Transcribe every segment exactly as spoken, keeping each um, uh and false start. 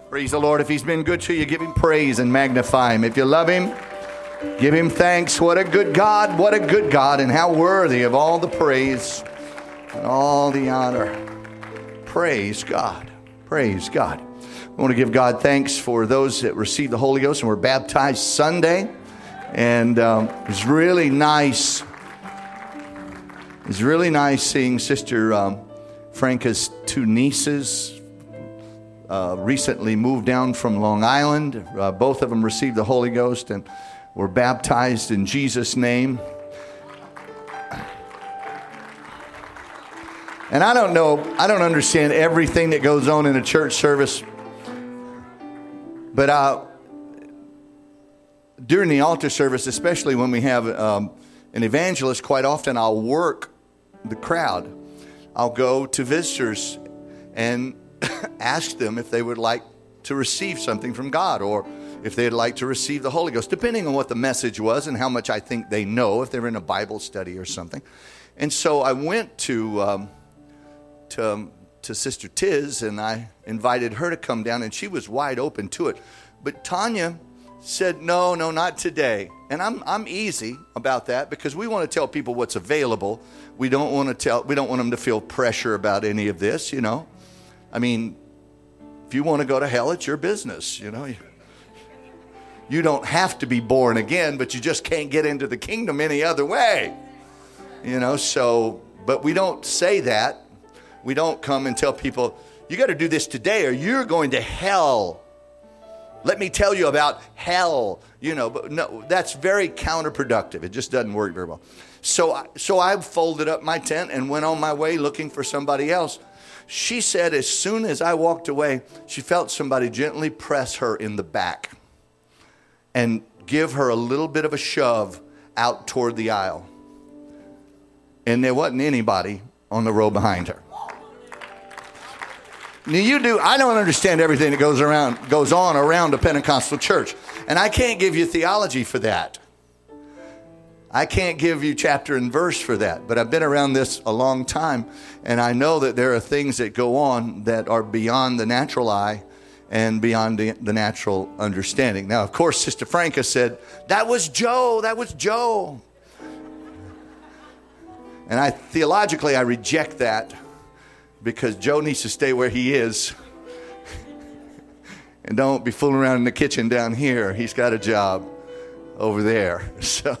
Praise the Lord. If he's been good to you, give him praise and magnify him. If you love him, give him thanks. What a good God, what a good God, and how worthy of all the praise and all the honor. Praise God. Praise God. I want to give God thanks for those that received the Holy Ghost and were baptized Sunday. And um, it was really nice. It was really nice seeing Sister um, Franca's two nieces uh, recently moved down from Long Island. Uh, both of them received the Holy Ghost and were baptized in Jesus' name. And I don't know, I don't understand everything that goes on in a church service. But uh, during the altar service, especially when we have um, an evangelist, quite often I'll work the crowd. I'll go to visitors and ask them if they would like to receive something from God, or if they'd like to receive the Holy Ghost, depending on what the message was and how much I think they know, if they're in a Bible study or something. And so I went to um, to, um, to Sister Tiz, and I invited her to come down, and she was wide open to it. But Tanya said, no, no, not today. And I'm I'm easy about that, because we want to tell people what's available. We don't want to tell, we don't want them to feel pressure about any of this, you know. I mean, if you want to go to hell, it's your business, you know. You don't have to be born again, but you just can't get into the kingdom any other way. You know, so, but we don't say that. We don't come and tell people, you got to do this today or you're going to hell. Let me tell you about hell. You know, but no, that's very counterproductive. It just doesn't work very well. So, so I folded up my tent and went on my way looking for somebody else. She said as soon as I walked away, she felt somebody gently press her in the back and give her a little bit of a shove out toward the aisle. And there wasn't anybody on the row behind her. Now you do, I don't understand everything that goes around, goes on around a Pentecostal church. And I can't give you theology for that. I can't give you chapter and verse for that, but I've been around this a long time, and I know that there are things that go on that are beyond the natural eye and beyond the, the natural understanding. Now, of course, Sister Franca said, that was Joe, that was Joe. And I theologically, I reject that, because Joe needs to stay where he is and don't be fooling around in the kitchen down here. He's got a job over there. So.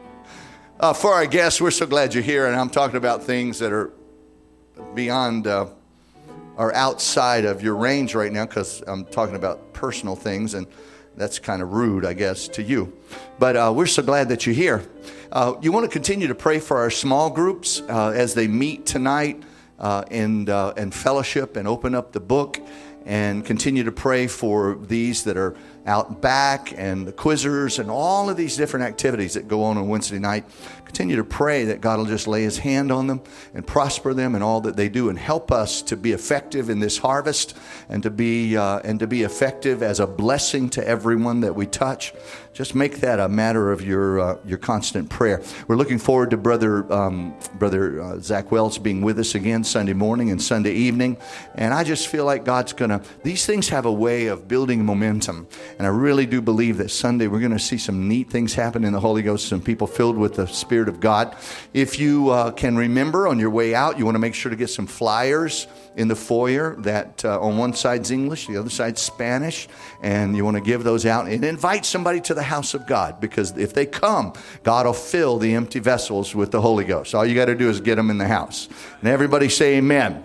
Uh, for our guests, we're so glad you're here, and I'm talking about things that are beyond, uh, are outside of your range right now, because I'm talking about personal things, and that's kind of rude, I guess, to you. But uh, we're so glad that you're here. Uh, you want to continue to pray for our small groups uh, as they meet tonight uh, and, uh, and fellowship and open up the book, and continue to pray for these that are out back and the quizzers and all of these different activities that go on on Wednesday night. Continue to pray that God will just lay his hand on them and prosper them in all that they do, and help us to be effective in this harvest, and to be uh, and to be effective as a blessing to everyone that we touch. Just make that a matter of your uh, your constant prayer. We're looking forward to Brother um, Brother uh, Zach Wells being with us again Sunday morning and Sunday evening, and I just feel like God's gonna. These things have a way of building momentum. And I really do believe that Sunday we're going to see some neat things happen in the Holy Ghost, some people filled with the Spirit of God. If you uh, can remember on your way out, you want to make sure to get some flyers in the foyer that uh, on one side's English, the other side's Spanish, and you want to give those out and invite somebody to the house of God, because if they come, God will fill the empty vessels with the Holy Ghost. All you got to do is get them in the house. And everybody say amen.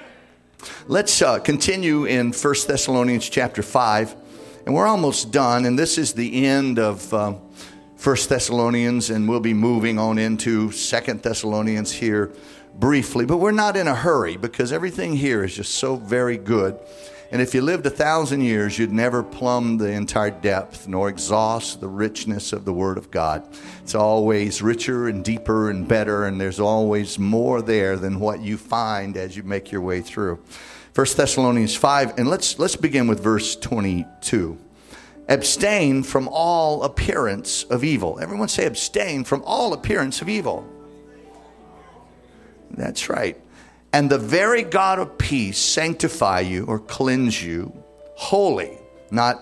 Let's uh, continue in First Thessalonians chapter five. And we're almost done, and this is the end of uh, First Thessalonians, and we'll be moving on into Second Thessalonians here briefly. But we're not in a hurry, because everything here is just so very good. And if you lived a thousand years, you'd never plumb the entire depth nor exhaust the richness of the Word of God. It's always richer and deeper and better, and there's always more there than what you find as you make your way through. First Thessalonians five, and let's let's begin with verse twenty-two. Abstain from all appearance of evil. Everyone say abstain from all appearance of evil. That's right. And the very God of peace sanctify you, or cleanse you holy, not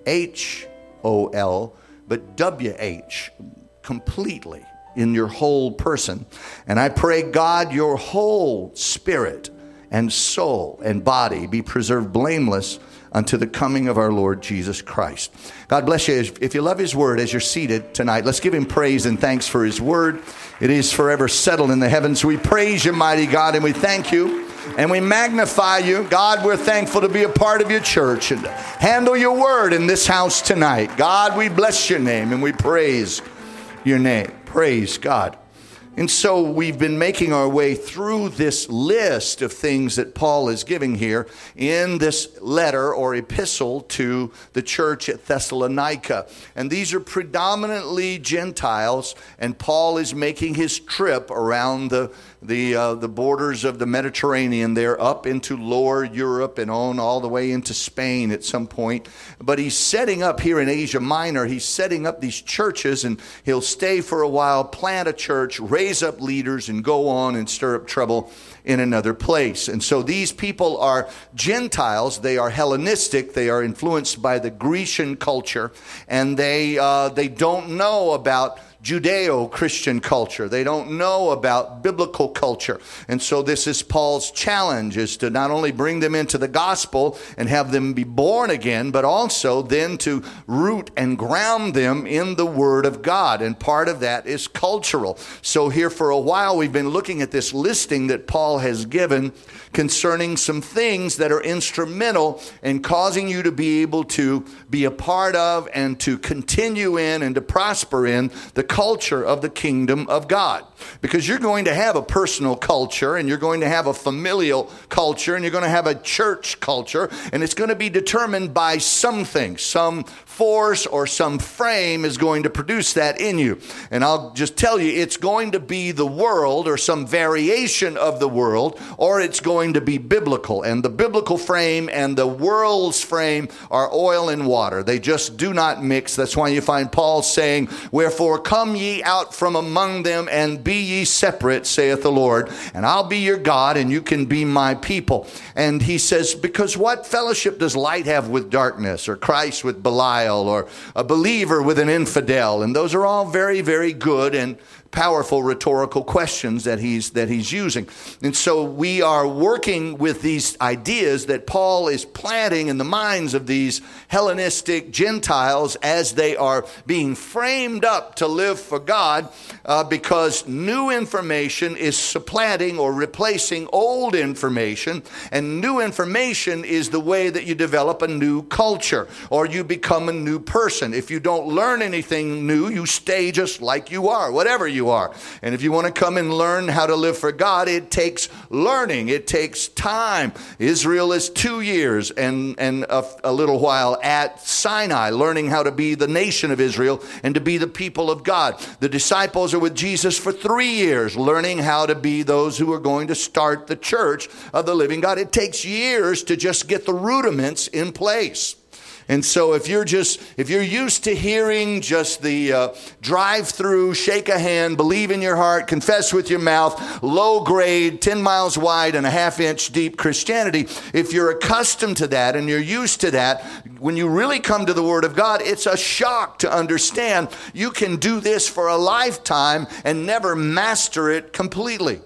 H O L, but W H, completely in your whole person. And I pray, God, your whole spirit and soul and body be preserved blameless unto the coming of our Lord Jesus Christ. God bless you. If you love his word as you're seated tonight, let's give him praise and thanks for his word. It is forever settled in the heavens. We praise you, mighty God, and we thank you and we magnify you. God, we're thankful to be a part of your church and handle your word in this house tonight. God, we bless your name and we praise your name. Praise God. And so we've been making our way through this list of things that Paul is giving here in this letter or epistle to the church at Thessalonica. And these are predominantly Gentiles, and Paul is making his trip around the the uh, the borders of the Mediterranean there up into lower Europe and on all the way into Spain at some point. But he's setting up here in Asia Minor, he's setting up these churches, and he'll stay for a while, plant a church, raise up leaders, and go on and stir up trouble in another place. And so these people are Gentiles, they are Hellenistic, they are influenced by the Grecian culture, and they uh, they don't know about Judeo-Christian culture. They don't know about biblical culture. And so this is Paul's challenge, is to not only bring them into the gospel and have them be born again, but also then to root and ground them in the word of God. And part of that is cultural. So here for a while we've been looking at this listing that Paul has given concerning some things that are instrumental in causing you to be able to be a part of and to continue in and to prosper in the culture of the kingdom of God. Because you're going to have a personal culture, and you're going to have a familial culture, and you're going to have a church culture, and it's going to be determined by something, some force or some frame is going to produce that in you. And I'll just tell you, it's going to be the world or some variation of the world, or it's going to be biblical. And the biblical frame and the world's frame are oil and water. They just do not mix. That's why you find Paul saying, "Wherefore come ye out from among them, and be ye separate, saith the Lord, and I'll be your God, and you can be my people." And he says, because what fellowship does light have with darkness, or Christ with Belial, or a believer with an infidel? And those are all very, very good and powerful rhetorical questions that he's that he's using. And so we are working with these ideas that Paul is planting in the minds of these Hellenistic Gentiles as they are being framed up to live for God, uh, because new information is supplanting or replacing old information, and new information is the way that you develop a new culture or you become a new person. If you don't learn anything new, you stay just like you are, whatever you You are. And if you want to come and learn how to live for God, it takes learning. It takes time. Israel is two years and, and a, a little while at Sinai, learning how to be the nation of Israel and to be the people of God. The disciples are with Jesus for three years, learning how to be those who are going to start the church of the living God. It takes years to just get the rudiments in place. And so if you're just, if you're used to hearing just the uh, drive-through, shake a hand, believe in your heart, confess with your mouth, low grade, ten miles wide and a half inch deep Christianity, if you're accustomed to that and you're used to that, when you really come to the Word of God, it's a shock to understand you can do this for a lifetime and never master it completely.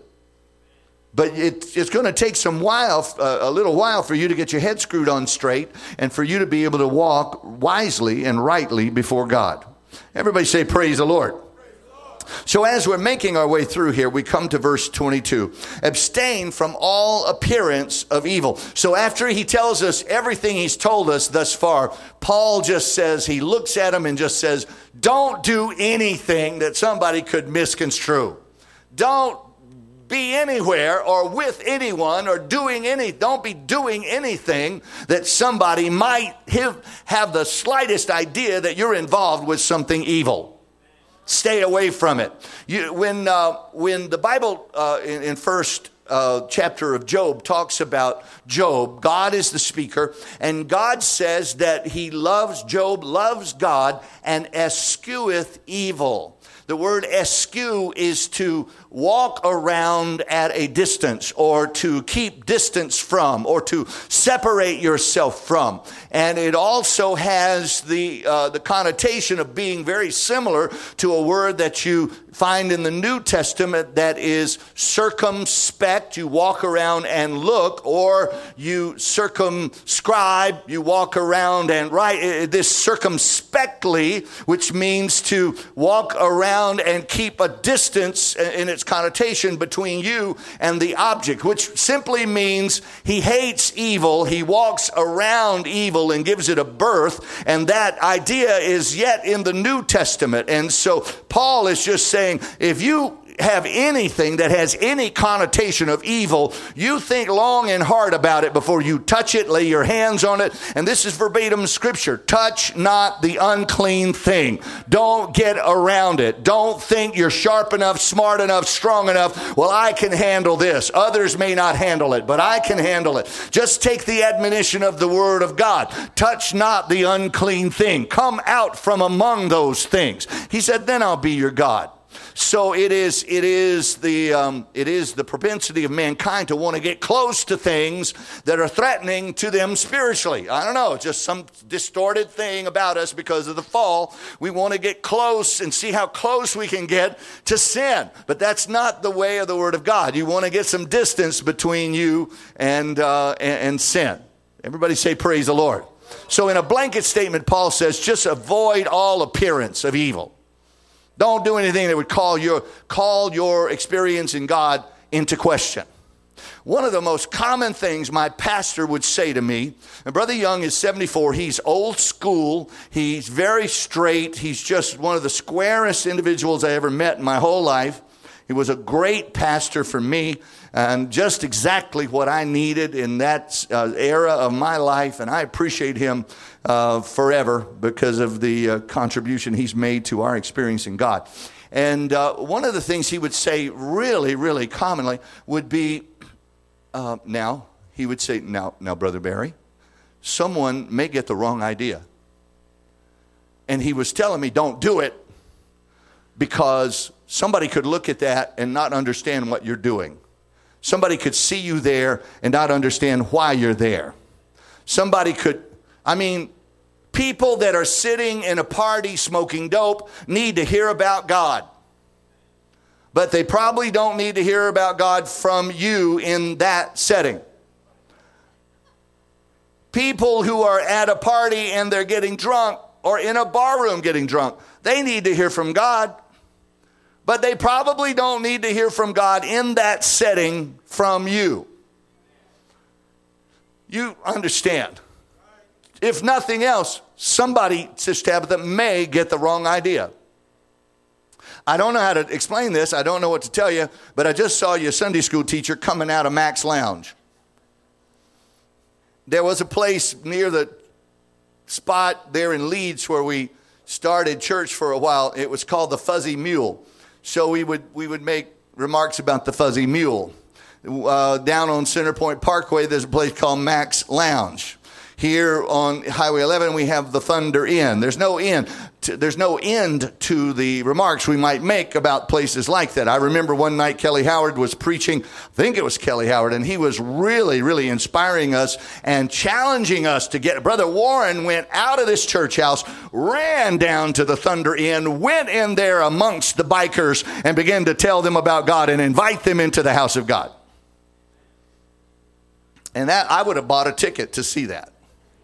But it, it's going to take some while, uh, a little while for you to get your head screwed on straight and for you to be able to walk wisely and rightly before God. Everybody say, praise the Lord. So as we're making our way through here, we come to verse twenty-two. Abstain from all appearance of evil. So after he tells us everything he's told us thus far, Paul just says, he looks at him and just says, don't do anything that somebody could misconstrue. Don't be anywhere or with anyone or doing any, don't be doing anything that somebody might have, have the slightest idea that you're involved with something evil. Stay away from it. You, when uh, when the Bible uh, in, in First uh, chapter of Job talks about Job. God is the speaker, and God says that he loves, Job loves God and escheweth evil. The word eschew is to walk around at a distance, or to keep distance from, or to separate yourself from. And it also has the uh, the connotation of being very similar to a word that you find in the New Testament that is circumspect. You walk around and look, or you circumscribe, you walk around and write. This circumspectly, which means to walk around and keep a distance in its connotation between you and the object, which simply means he hates evil, he walks around evil and gives it a birth, and that idea is yet in the New Testament. And so Paul is just saying, if you have anything that has any connotation of evil, you think long and hard about it before you touch it, lay your hands on it. And this is verbatim scripture. Touch not the unclean thing. Don't get around it. Don't think you're sharp enough, smart enough, strong enough. Well, I can handle this. Others may not handle it, but I can handle it. Just take the admonition of the word of God. Touch not the unclean thing. Come out from among those things. He said, then I'll be your God. So it is, it is the, um, it is the propensity of mankind to want to get close to things that are threatening to them spiritually. I don't know, just some distorted thing about us because of the fall. We want to get close and see how close we can get to sin. But that's not the way of the Word of God. You want to get some distance between you and, uh, and, and sin. Everybody say, praise the Lord. So in a blanket statement, Paul says, just avoid all appearance of evil. Don't do anything that would call your, call your experience in God into question. One of the most common things my pastor would say to me, and Brother Young is seventy-four, he's old school, he's very straight, he's just one of the squarest individuals I ever met in my whole life. He was a great pastor for me, and just exactly what I needed in that uh, era of my life, and I appreciate him uh, forever because of the uh, contribution he's made to our experience in God. And uh, one of the things he would say really, really commonly would be, uh, now, he would say, now, now, Brother Barry, someone may get the wrong idea. And he was telling me, don't do it, because somebody could look at that and not understand what you're doing. Somebody could see you there and not understand why you're there. Somebody could, I mean, people that are sitting in a party smoking dope need to hear about God. But they probably don't need to hear about God from you in that setting. People who are at a party and they're getting drunk, or in a bar room getting drunk, they need to hear from God. But they probably don't need to hear from God in that setting from you. You understand. If nothing else, somebody, Sister Tabitha, may get the wrong idea. I don't know how to explain this. I don't know what to tell you, but I just saw your Sunday school teacher coming out of Mac's Lounge. There was a place near the spot there in Leeds where we started church for a while. It was called the Fuzzy Mule. So we would we would make remarks about the Fuzzy Mule. Uh, down on Center Point Parkway, there's a place called Mac's Lounge. Here on Highway eleven, we have the Thunder Inn. There's no end. To, there's no end to the remarks we might make about places like that. I remember one night Kelly Howard was preaching. I think it was Kelly Howard, and he was really, really inspiring us and challenging us to get. Brother Warren went out of this church house, ran down to the Thunder Inn, went in there amongst the bikers, and began to tell them about God and invite them into the house of God. And that I would have bought a ticket to see that.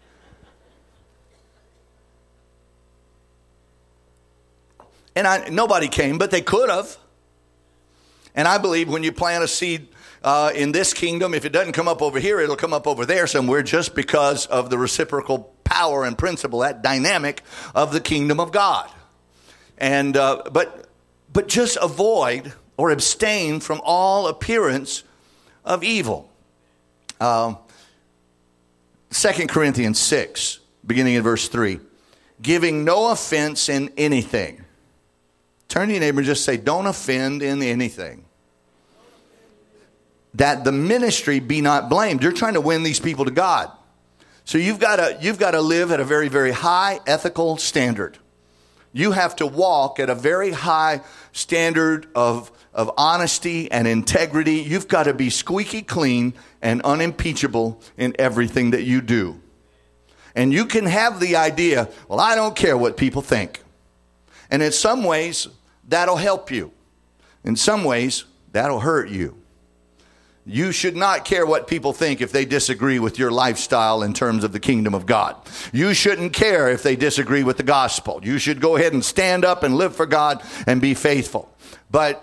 And I, nobody came, but they could have. And I believe when you plant a seed uh, in this kingdom, if it doesn't come up over here, it'll come up over there somewhere, just because of the reciprocal power and principle, that dynamic of the kingdom of God. And uh, but but just avoid or abstain from all appearance of evil. Uh, Second Corinthians six, beginning in verse three, giving no offense in anything. Turn to your neighbor and just say, don't offend in anything. that the ministry be not blamed. You're trying to win these people to God. So you've got to you've got to live at a very, very high ethical standard. You have to walk at a very high standard of, of honesty and integrity. You've got to be squeaky clean and unimpeachable in everything that you do. And you can have the idea, well, I don't care what people think. And in some ways, that'll help you. In some ways, that'll hurt you. You should not care what people think if they disagree with your lifestyle in terms of the kingdom of God. You shouldn't care if they disagree with the gospel. You should go ahead and stand up and live for God and be faithful. But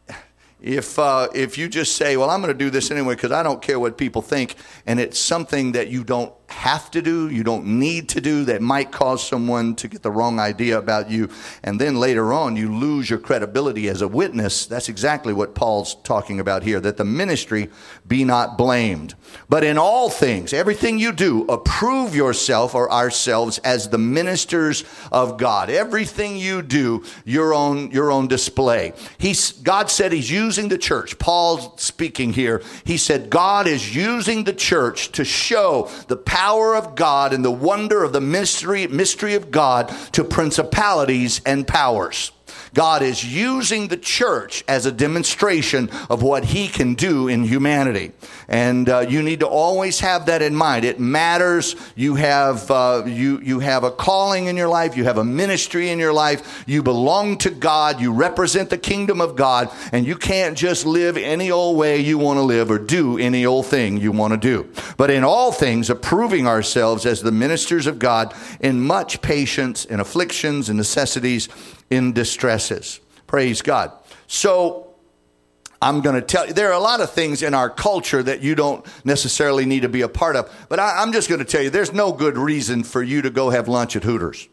if uh, if you just say, well, I'm going to do this anyway because I don't care what people think, and it's something that you don't have to do, you don't need to do, that might cause someone to get the wrong idea about you, and then later on you lose your credibility as a witness, that's exactly what Paul's talking about here, that the ministry be not blamed. But in all things, everything you do, approve yourself or ourselves as the ministers of God. Everything you do, your own, your own display. He's, God said he's using the church. Paul's speaking here. He said God is using the church to show the power of God and the wonder of the mystery, mystery of God to principalities and powers. God is using the church as a demonstration of what he can do in humanity. And uh, you need to always have that in mind. It matters. You have uh, you you have a calling in your life. You have a ministry in your life. You belong to God. You represent the kingdom of God. And you can't just live any old way you want to live or do any old thing you want to do. But in all things, approving ourselves as the ministers of God in much patience, in afflictions, in necessities, in distresses. Praise God. So I'm going to tell you, there are a lot of things in our culture that you don't necessarily need to be a part of. But I, I'm just going to tell you, there's no good reason for you to go have lunch at Hooters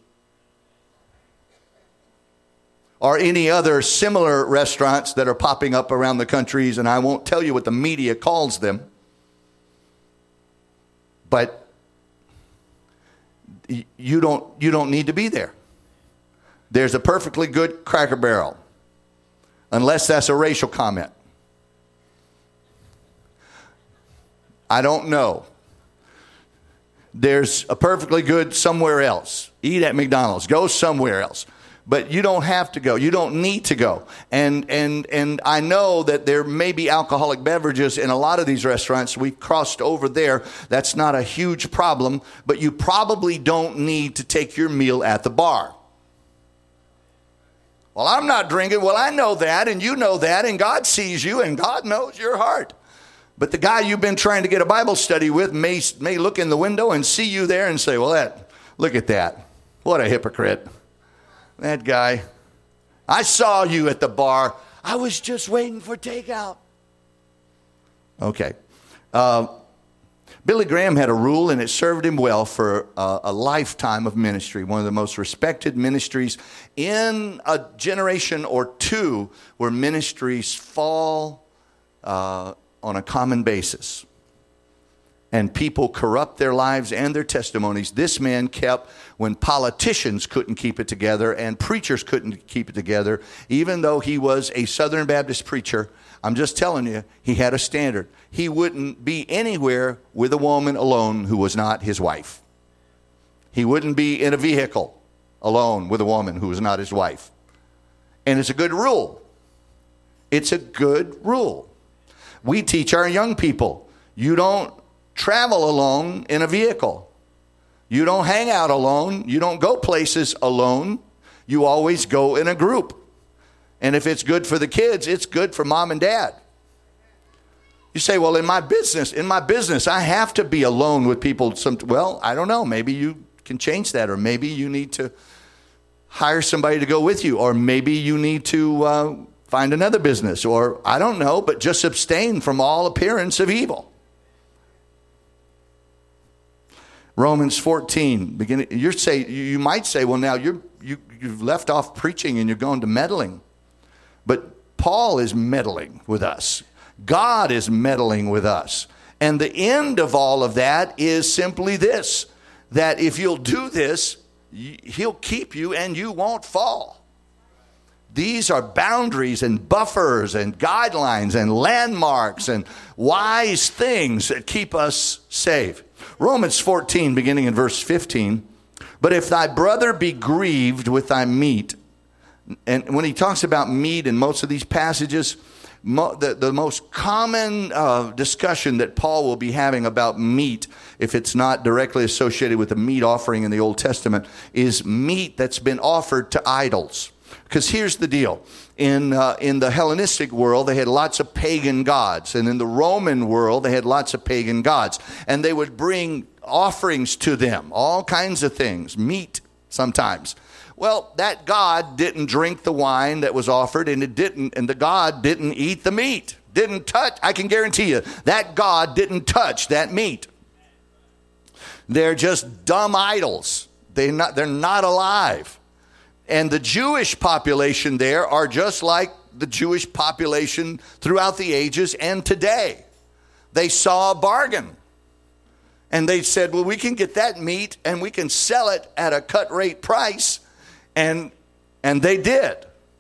or any other similar restaurants that are popping up around the countries. And I won't tell you what the media calls them. But you don't, you don't need to be there. There's a perfectly good Cracker Barrel, unless that's a racial comment. I don't know. There's a perfectly good somewhere else. Eat at McDonald's. Go somewhere else. But you don't have to go. You don't need to go. And and and I know that there may be alcoholic beverages in a lot of these restaurants. We've crossed over there. That's not a huge problem. But you probably don't need to take your meal at the bar. Well, I'm not drinking. Well, I know that, and you know that, and God sees you, and God knows your heart. But the guy you've been trying to get a Bible study with may, may look in the window and see you there and say, well, that, look at that. What a hypocrite. That guy. I saw you at the bar. I was just waiting for takeout. Okay. Uh, Billy Graham had a rule, and it served him well for a, a lifetime of ministry. One of the most respected ministries in a generation or two where ministries fall uh, on a common basis. And people corrupt their lives and their testimonies. This man kept, when politicians couldn't keep it together and preachers couldn't keep it together, even though he was a Southern Baptist preacher, I'm just telling you, he had a standard. He wouldn't be anywhere with a woman alone who was not his wife. He wouldn't be in a vehicle alone with a woman who was not his wife. And it's a good rule. It's a good rule. We teach our young people, you don't travel alone in a vehicle. You don't hang out alone. You don't go places alone. You always go in a group. And if it's good for the kids, it's good for mom and dad. You say, well, in my business, in my business, I have to be alone with people. Some, well, I don't know. Maybe you can change that, or maybe you need to hire somebody to go with you, or maybe you need to uh, find another business, or I don't know, but just abstain from all appearance of evil. Romans fourteen, beginning. You say you might say, well, now you're, you you've left off preaching and you're going to meddling, but Paul is meddling with us. God is meddling with us, and the end of all of that is simply this: that if you'll do this, He'll keep you and you won't fall. These are boundaries and buffers and guidelines and landmarks and wise things that keep us safe. Romans fourteen, beginning in verse fifteen, but if thy brother be grieved with thy meat, and when he talks about meat in most of these passages, mo- the, the most common uh, discussion that Paul will be having about meat, if it's not directly associated with the meat offering in the Old Testament, is meat that's been offered to idols. Because here's the deal. In uh, in the Hellenistic world, they had lots of pagan gods. And in the Roman world, they had lots of pagan gods. And they would bring offerings to them, all kinds of things, meat sometimes. Well, that god didn't drink the wine that was offered, and it didn't, and the god didn't eat the meat. Didn't touch, I can guarantee you, that god didn't touch that meat. They're just dumb idols. They're not, they're not alive. And the Jewish population there are just like the Jewish population throughout the ages and today. They saw a bargain. And they said, well, we can get that meat and we can sell it at a cut rate price. And and they did.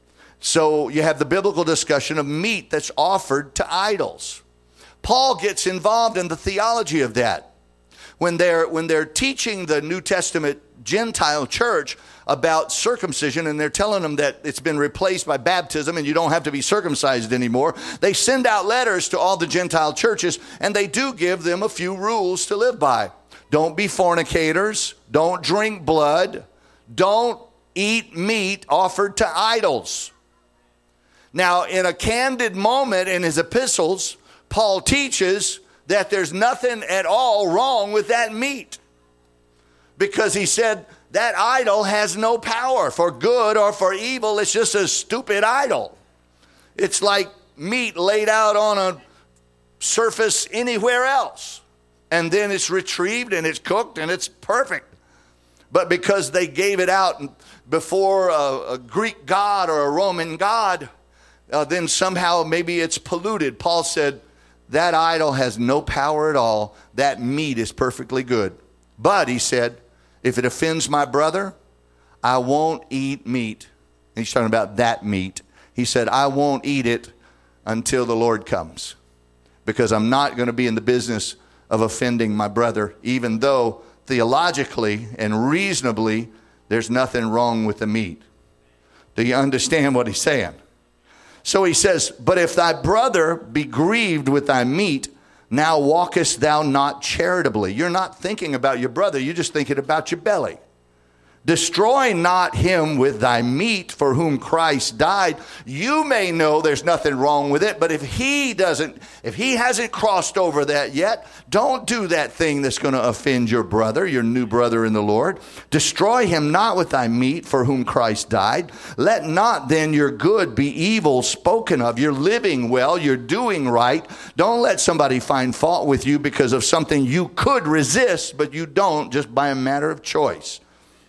So you have the biblical discussion of meat that's offered to idols. Paul gets involved in the theology of that. When they're when they're teaching the New Testament Gentile church about circumcision, and they're telling them that it's been replaced by baptism and you don't have to be circumcised anymore, they send out letters to all the Gentile churches, and they do give them a few rules to live by. Don't be fornicators. Don't drink blood. Don't eat meat offered to idols. Now, in a candid moment in his epistles, Paul teaches that there's nothing at all wrong with that meat. Because he said that idol has no power for good or for evil. It's just a stupid idol. It's like meat laid out on a surface anywhere else. And then it's retrieved and it's cooked and it's perfect. But because they gave it out before a, a Greek god or a Roman god, uh, then somehow maybe it's polluted. Paul said that idol has no power at all. That meat is perfectly good. But, he said, if it offends my brother, I won't eat meat. And he's talking about that meat. He said, I won't eat it until the Lord comes. Because I'm not going to be in the business of offending my brother, even though theologically and reasonably, there's nothing wrong with the meat. Do you understand what he's saying? So he says, but if thy brother be grieved with thy meat, now walkest thou not charitably. You're not thinking about your brother. You're just thinking about your belly. Destroy not him with thy meat for whom Christ died. You may know there's nothing wrong with it, but if he doesn't, if he hasn't crossed over that yet, don't do that thing that's going to offend your brother, your new brother in the Lord. Destroy him not with thy meat for whom Christ died. Let not then your good be evil spoken of. You're living well. You're doing right. Don't let somebody find fault with you because of something you could resist, but you don't, just by a matter of choice.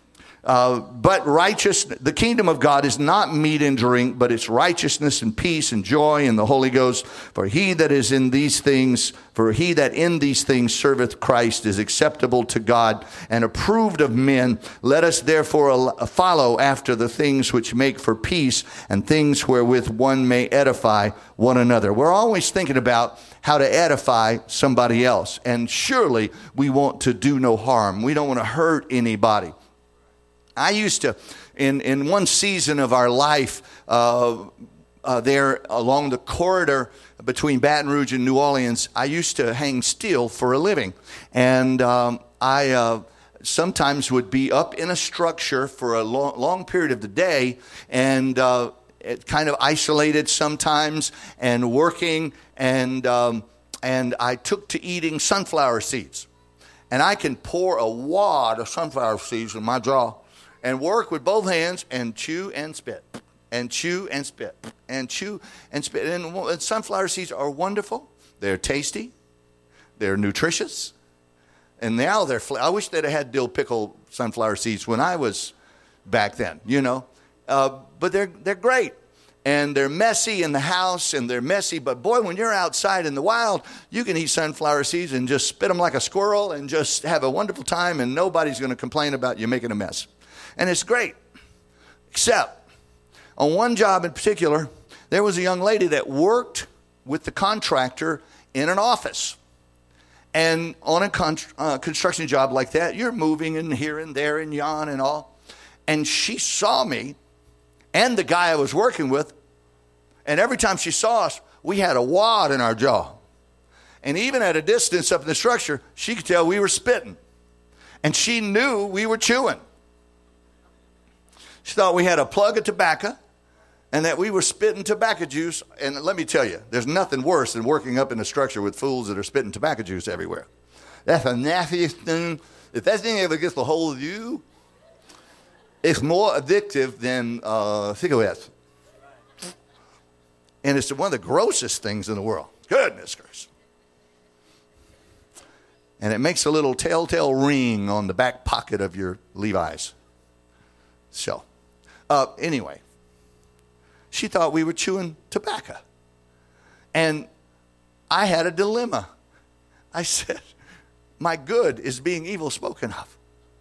Uh, but righteous, the kingdom of God is not meat and drink, but it's righteousness and peace and joy in the Holy Ghost. For he that is in these things, for he that in these things serveth Christ is acceptable to God and approved of men. Let us therefore follow after the things which make for peace and things wherewith one may edify one another. We're always thinking about how to edify somebody else. And surely we want to do no harm. We don't want to hurt anybody. I used to, in, in one season of our life, uh, uh, there along the corridor between Baton Rouge and New Orleans, I used to hang steel for a living. And um, I uh, sometimes would be up in a structure for a long, long period of the day and uh, it kind of isolated sometimes and working. And, um, and I took to eating sunflower seeds. And I can pour a wad of sunflower seeds in my jaw and work with both hands and chew and spit, and chew and spit, and chew and spit. And sunflower seeds are wonderful. They're tasty. They're nutritious. And now they're, I wish they'd have had dill pickle sunflower seeds when I was back then, you know. Uh, but they're they're great. And they're messy in the house, and they're messy. But boy, when you're outside in the wild, you can eat sunflower seeds and just spit them like a squirrel and just have a wonderful time, and nobody's going to complain about you making a mess. And it's great, except on one job in particular, there was a young lady that worked with the contractor in an office. And on a con- uh, construction job like that, you're moving in here and there and yon and all. And she saw me and the guy I was working with. And every time she saw us, we had a wad in our jaw. And even at a distance up in the structure, she could tell we were spitting. And she knew we were chewing. She thought we had a plug of tobacco and that we were spitting tobacco juice. And let me tell you, there's nothing worse than working up in a structure with fools that are spitting tobacco juice everywhere. That's the nastiest thing. If that thing ever gets a hold of you, it's more addictive than uh, cigarettes. And it's one of the grossest things in the world. Goodness gracious. And it makes a little telltale ring on the back pocket of your Levi's. So, uh, anyway, she thought we were chewing tobacco. And I had a dilemma. I said, my good is being evil spoken of.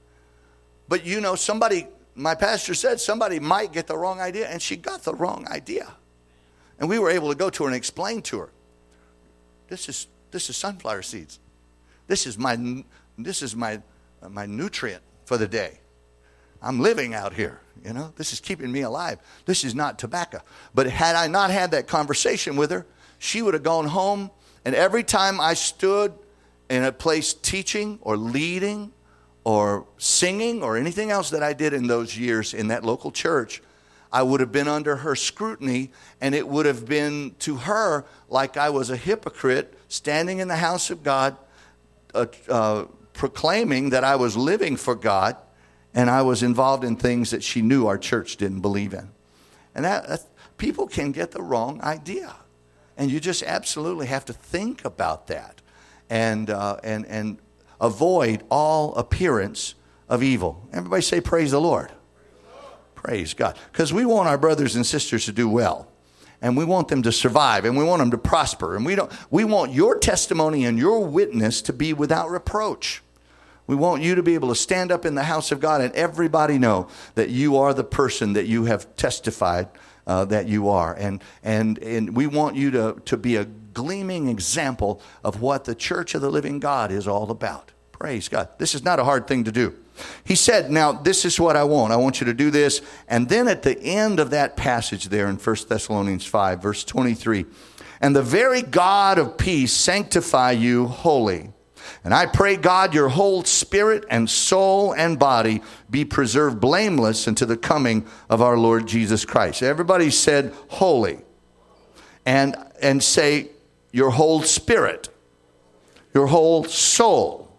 But you know, somebody, my pastor said somebody might get the wrong idea, and she got the wrong idea. And we were able to go to her and explain to her, this is this is sunflower seeds. This is my this is my uh, my nutrient for the day. I'm living out here, you know. This is keeping me alive. This is not tobacco. But had I not had that conversation with her, she would have gone home, and every time I stood in a place teaching or leading or singing or anything else that I did in those years in that local church, I would have been under her scrutiny, and it would have been to her like I was a hypocrite standing in the house of God, uh, uh, proclaiming that I was living for God, and I was involved in things that she knew our church didn't believe in. And that, that people can get the wrong idea, and you just absolutely have to think about that, and uh, and and avoid all appearance of evil. Everybody say, "Praise the Lord." Praise God. Because we want our brothers and sisters to do well. And we want them to survive. And we want them to prosper. And we don't. We want your testimony and your witness to be without reproach. We want you to be able to stand up in the house of God and everybody know that you are the person that you have testified uh, that you are. And and and we want you to, to be a gleaming example of what the church of the living God is all about. Praise God. This is not a hard thing to do. He said, now, this is what I want. I want you to do this. And then at the end of that passage there in First Thessalonians five, verse twenty-three, and the very God of peace sanctify you wholly. And I pray, God, your whole spirit and soul and body be preserved blameless unto the coming of our Lord Jesus Christ. Everybody said holy. And, and say your whole spirit, your whole soul,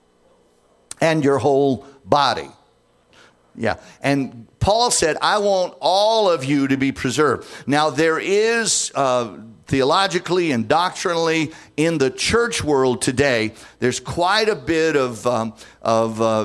and your whole body. Yeah. And Paul said, I want all of you to be preserved. Now, there is uh, theologically and doctrinally in the church world today, there's quite a bit of, um, of uh,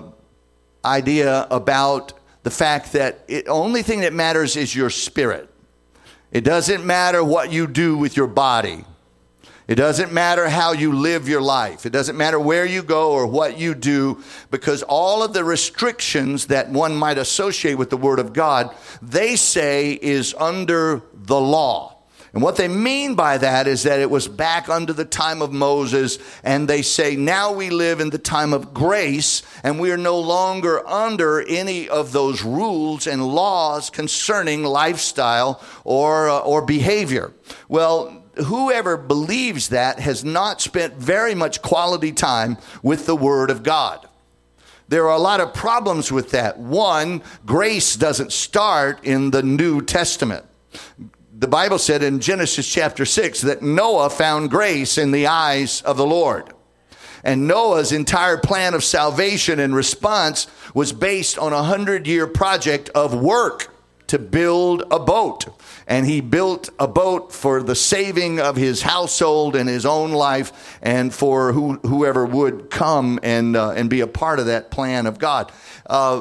idea about the fact that the only thing that matters is your spirit. It doesn't matter what you do with your body. It doesn't matter how you live your life. It doesn't matter where you go or what you do, because all of the restrictions that one might associate with the Word of God, they say is under the law. And what they mean by that is that it was back under the time of Moses, and they say now we live in the time of grace, and we are no longer under any of those rules and laws concerning lifestyle or uh, or behavior. Well, whoever believes that has not spent very much quality time with the Word of God. There are a lot of problems with that. One, grace doesn't start in the New Testament. The Bible said in Genesis chapter six that Noah found grace in the eyes of the Lord. And Noah's entire plan of salvation and response was based on a hundred-year project of work to build a boat. And he built a boat for the saving of his household and his own life, and for who, whoever would come and uh, and be a part of that plan of God. Uh,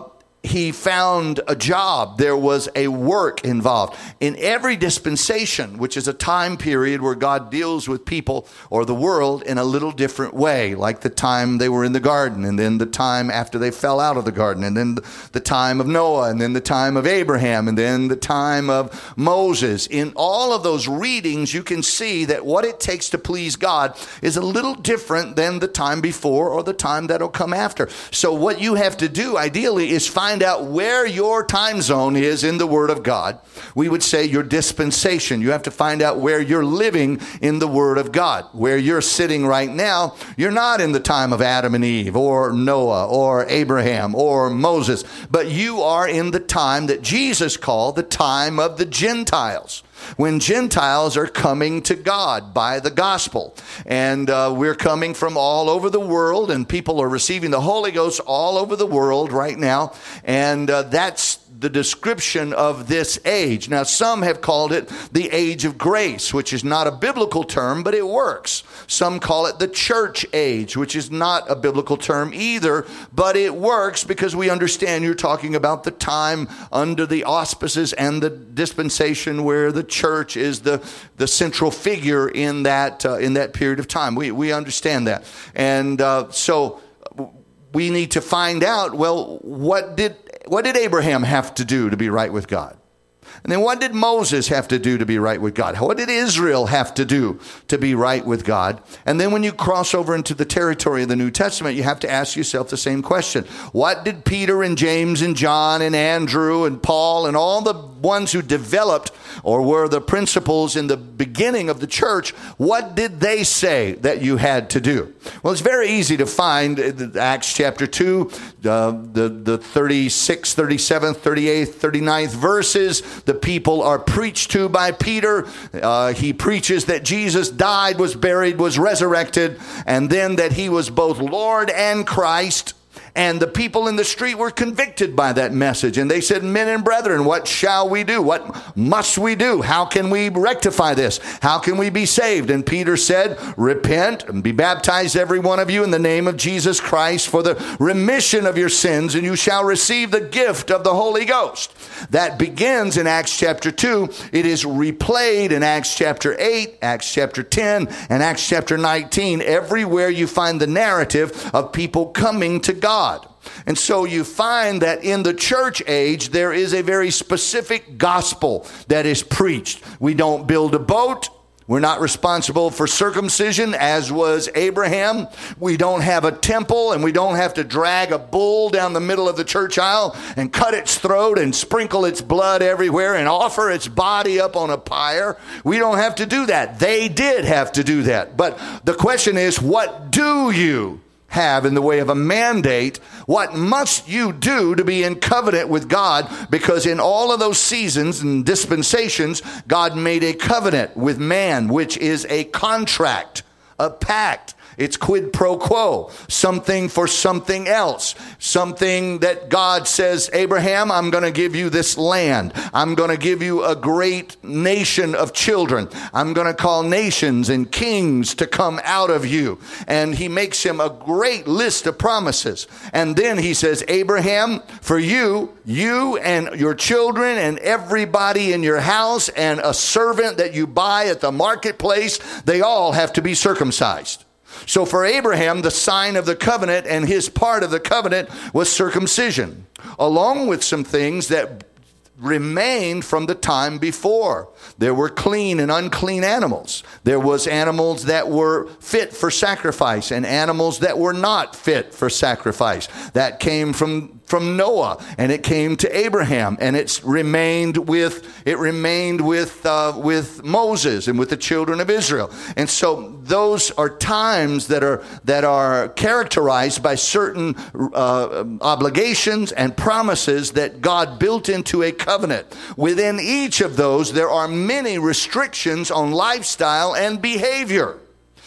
he found a job. There was a work involved. In every dispensation, which is a time period where God deals with people or the world in a little different way, like the time they were in the garden, and then the time after they fell out of the garden, and then the time of Noah, and then the time of Abraham, and then the time of Moses. In all of those readings, you can see that what it takes to please God is a little different than the time before or the time that'll come after. So what you have to do, ideally, is find out where your time zone is in the Word of God. We would say your dispensation. You have to find out where you're living in the Word of God. Where you're sitting right now, you're not in the time of Adam and Eve or Noah or Abraham or Moses, but you are in the time that Jesus called the time of the Gentiles, when Gentiles are coming to God by the gospel. And uh, we're coming from all over the world, and people are receiving the Holy Ghost all over the world right now. And uh, that's the description of this age. Now, some have called it the age of grace, which is not a biblical term, but it works. Some call it the church age, which is not a biblical term either, but it works because we understand you're talking about the time under the auspices and the dispensation where the church is the, the central figure in that uh, in that period of time. We we understand that. And uh, so we need to find out, well, what did What did Abraham have to do to be right with God? And then what did Moses have to do to be right with God? What did Israel have to do to be right with God? And then when you cross over into the territory of the New Testament, you have to ask yourself the same question. What did Peter and James and John and Andrew and Paul and all the ones who developed or were the principles in the beginning of the church, what did they say that you had to do? Well, it's very easy to find in Acts chapter two, uh, the, the thirty-sixth, thirty-seventh, thirty-eighth, thirty-ninth verses. The people are preached to by Peter. Uh, he preaches that Jesus died, was buried, was resurrected, and then that he was both Lord and Christ. And the people in the street were convicted by that message. And they said, men and brethren, what shall we do? What must we do? How can we rectify this? How can we be saved? And Peter said, repent and be baptized, every one of you, in the name of Jesus Christ for the remission of your sins, and you shall receive the gift of the Holy Ghost. That begins in Acts chapter two. It is replayed in Acts chapter eight, Acts chapter ten, and Acts chapter nineteen. Everywhere you find the narrative of people coming to God. And so you find that in the church age, there is a very specific gospel that is preached. We don't build a boat. We're not responsible for circumcision, as was Abraham. We don't have a temple, and we don't have to drag a bull down the middle of the church aisle and cut its throat and sprinkle its blood everywhere and offer its body up on a pyre. We don't have to do that. They did have to do that. But the question is, what do you have in the way of a mandate? What must you do to be in covenant with God? Because in all of those seasons and dispensations, God made a covenant with man, which is a contract, a pact. It's quid pro quo, something for something else, something that God says, Abraham, I'm going to give you this land. I'm going to give you a great nation of children. I'm going to call nations and kings to come out of you. And he makes him a great list of promises. And then he says, Abraham, for you, you and your children and everybody in your house and a servant that you buy at the marketplace, they all have to be circumcised. So for Abraham, the sign of the covenant and his part of the covenant was circumcision, along with some things that remained from the time before. There were clean and unclean animals. There was animals that were fit for sacrifice and animals that were not fit for sacrifice. That came from from Noah, and it came to Abraham, and it's remained with it remained with uh, with Moses and with the children of Israel. And so those are times that are that are characterized by certain uh, obligations and promises that God built into a covenant. Within each of those, there are many restrictions on lifestyle and behavior.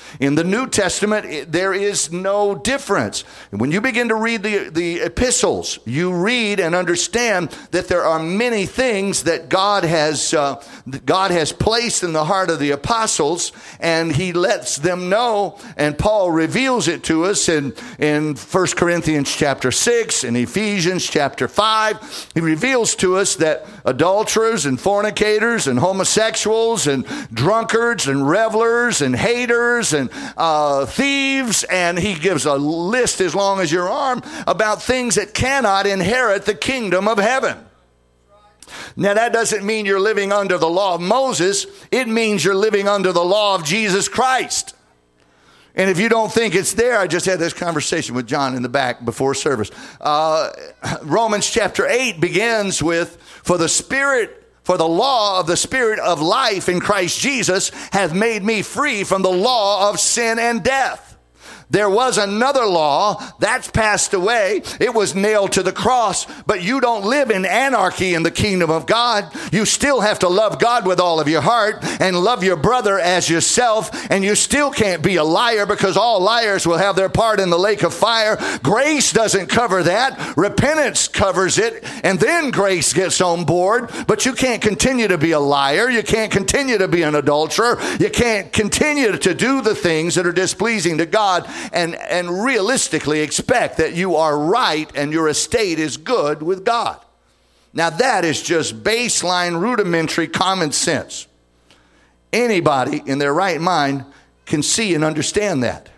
In the New Testament, it, there is no difference. When you begin to read the, the epistles, you read and understand that there are many things that God has uh, that God has placed in the heart of the apostles, and he lets them know, and Paul reveals it to us in, in First Corinthians chapter six, and Ephesians chapter five. He reveals to us that adulterers and fornicators and homosexuals and drunkards and revelers and haters and uh, thieves, and he gives a list as long as your arm about things that cannot inherit the kingdom of heaven. Now, that doesn't mean you're living under the law of Moses. It means you're living under the law of Jesus Christ. And if you don't think it's there, I just had this conversation with John in the back before service. Uh, Romans chapter eight begins with, for the Spirit For the law of the Spirit of life in Christ Jesus hath made me free from the law of sin and death. There was another law that's passed away. It was nailed to the cross, but you don't live in anarchy in the kingdom of God. You still have to love God with all of your heart and love your brother as yourself. And you still can't be a liar, because all liars will have their part in the lake of fire. Grace doesn't cover that. Repentance covers it, and then grace gets on board. But you can't continue to be a liar. You can't continue to be an adulterer. You can't continue to do the things that are displeasing to God and, and realistically expect that you are right and your estate is good with God. Now, that is just baseline, rudimentary common sense. Anybody in their right mind can see and understand that.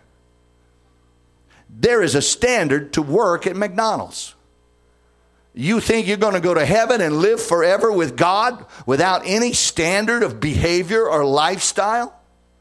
There is a standard to work at McDonald's. You think you're going to go to heaven and live forever with God without any standard of behavior or lifestyle?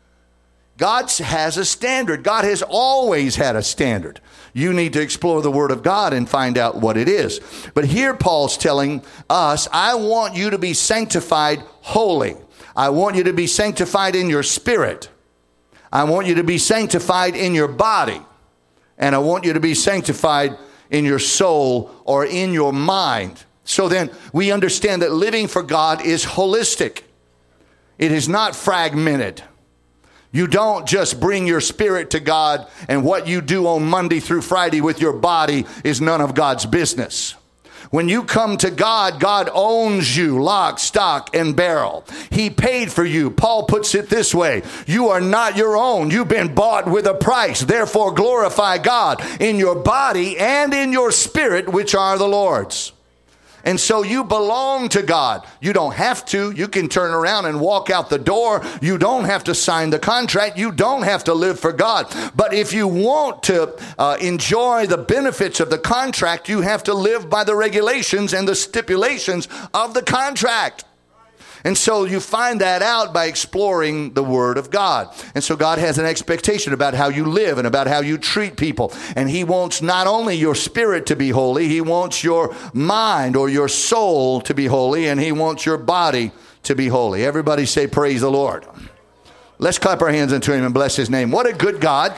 God has a standard. God has always had a standard. You need to explore the Word of God and find out what it is. But here Paul's telling us, I want you to be sanctified holy. I want you to be sanctified in your spirit. I want you to be sanctified in your body. And I want you to be sanctified in your soul or in your mind. So then we understand that living for God is holistic. It is not fragmented. You don't just bring your spirit to God, and what you do on Monday through Friday with your body is none of God's business. When you come to God, God owns you, lock, stock, and barrel. He paid for you. Paul puts it this way: you are not your own. You've been bought with a price. Therefore, glorify God in your body and in your spirit, which are the Lord's. And so you belong to God. You don't have to. You can turn around and walk out the door. You don't have to sign the contract. You don't have to live for God. But if you want to uh, enjoy the benefits of the contract, you have to live by the regulations and the stipulations of the contract. And so you find that out by exploring the Word of God. And so God has an expectation about how you live and about how you treat people. And He wants not only your spirit to be holy, He wants your mind or your soul to be holy, and He wants your body to be holy. Everybody say, praise the Lord. Let's clap our hands unto Him and bless His name. What a good God.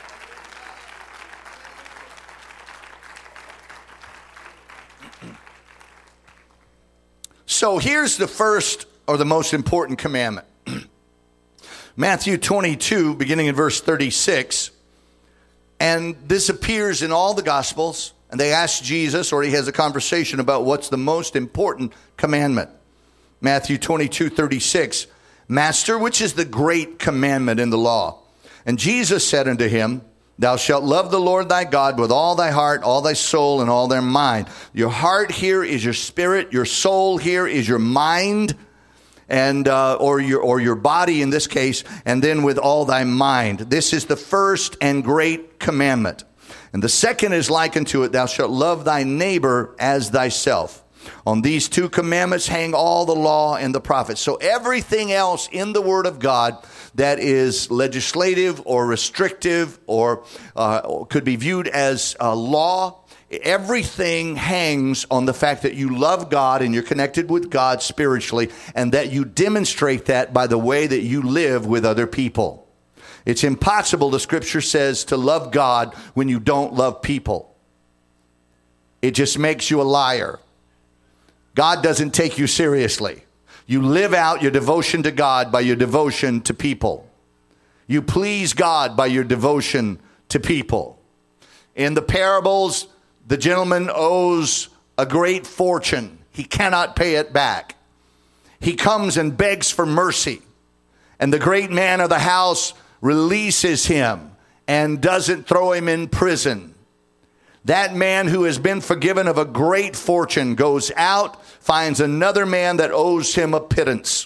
So here's the first or the most important commandment. Matthew twenty-two, beginning in verse thirty-six. And this appears in all the Gospels. And they ask Jesus, or He has a conversation about what's the most important commandment. Matthew twenty-two, thirty-six. Master, which is the great commandment in the law? And Jesus said unto him, Thou shalt love the Lord thy God with all thy heart, all thy soul, and all thy mind. Your heart here is your spirit. Your soul here is your mind, and uh, or your or your body in this case, and then with all thy mind. This is the first and great commandment. And the second is like unto it, Thou shalt love thy neighbor as thyself. On these two commandments hang all the law and the prophets. So everything else in the Word of God that is legislative or restrictive or uh, could be viewed as a law, everything hangs on the fact that you love God and you're connected with God spiritually, and that you demonstrate that by the way that you live with other people. It's impossible, the Scripture says, to love God when you don't love people. It just makes you a liar. God doesn't take you seriously. You live out your devotion to God by your devotion to people. You please God by your devotion to people. In the parables, the gentleman owes a great fortune. He cannot pay it back. He comes and begs for mercy. And the great man of the house releases him and doesn't throw him in prison. That man who has been forgiven of a great fortune goes out, finds another man that owes him a pittance,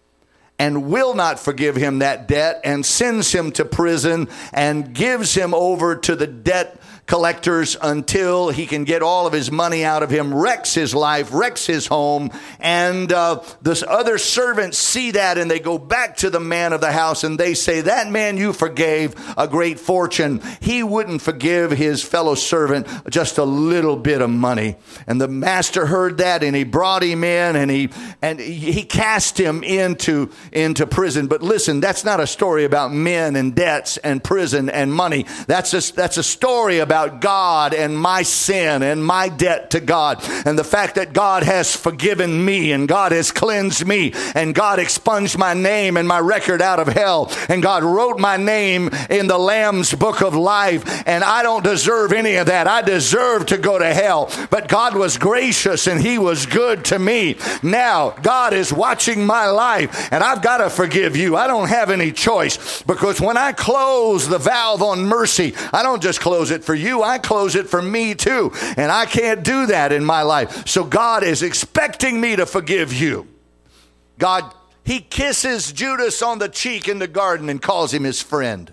and will not forgive him that debt, and sends him to prison and gives him over to the debt collectors until he can get all of his money out of him, wrecks his life, wrecks his home. And uh, the other servants see that, and they go back to the man of the house and they say, that man you forgave a great fortune. He wouldn't forgive his fellow servant just a little bit of money. And the master heard that, and he brought him in, and he and he cast him into, into prison. But listen, that's not a story about men and debts and prison and money. That's a, that's a story about About God and my sin and my debt to God, and the fact that God has forgiven me and God has cleansed me and God expunged my name and my record out of hell, and God wrote my name in the Lamb's book of life, and I don't deserve any of that. I deserve to go to hell, but God was gracious and he was good to me. Now God is watching my life, and I've got to forgive you. I don't have any choice, because when I close the valve on mercy, I don't just close it for you. You, I close it for me too. And I can't do that in my life. So God is expecting me to forgive you. God, he kisses Judas on the cheek in the garden and calls him his friend.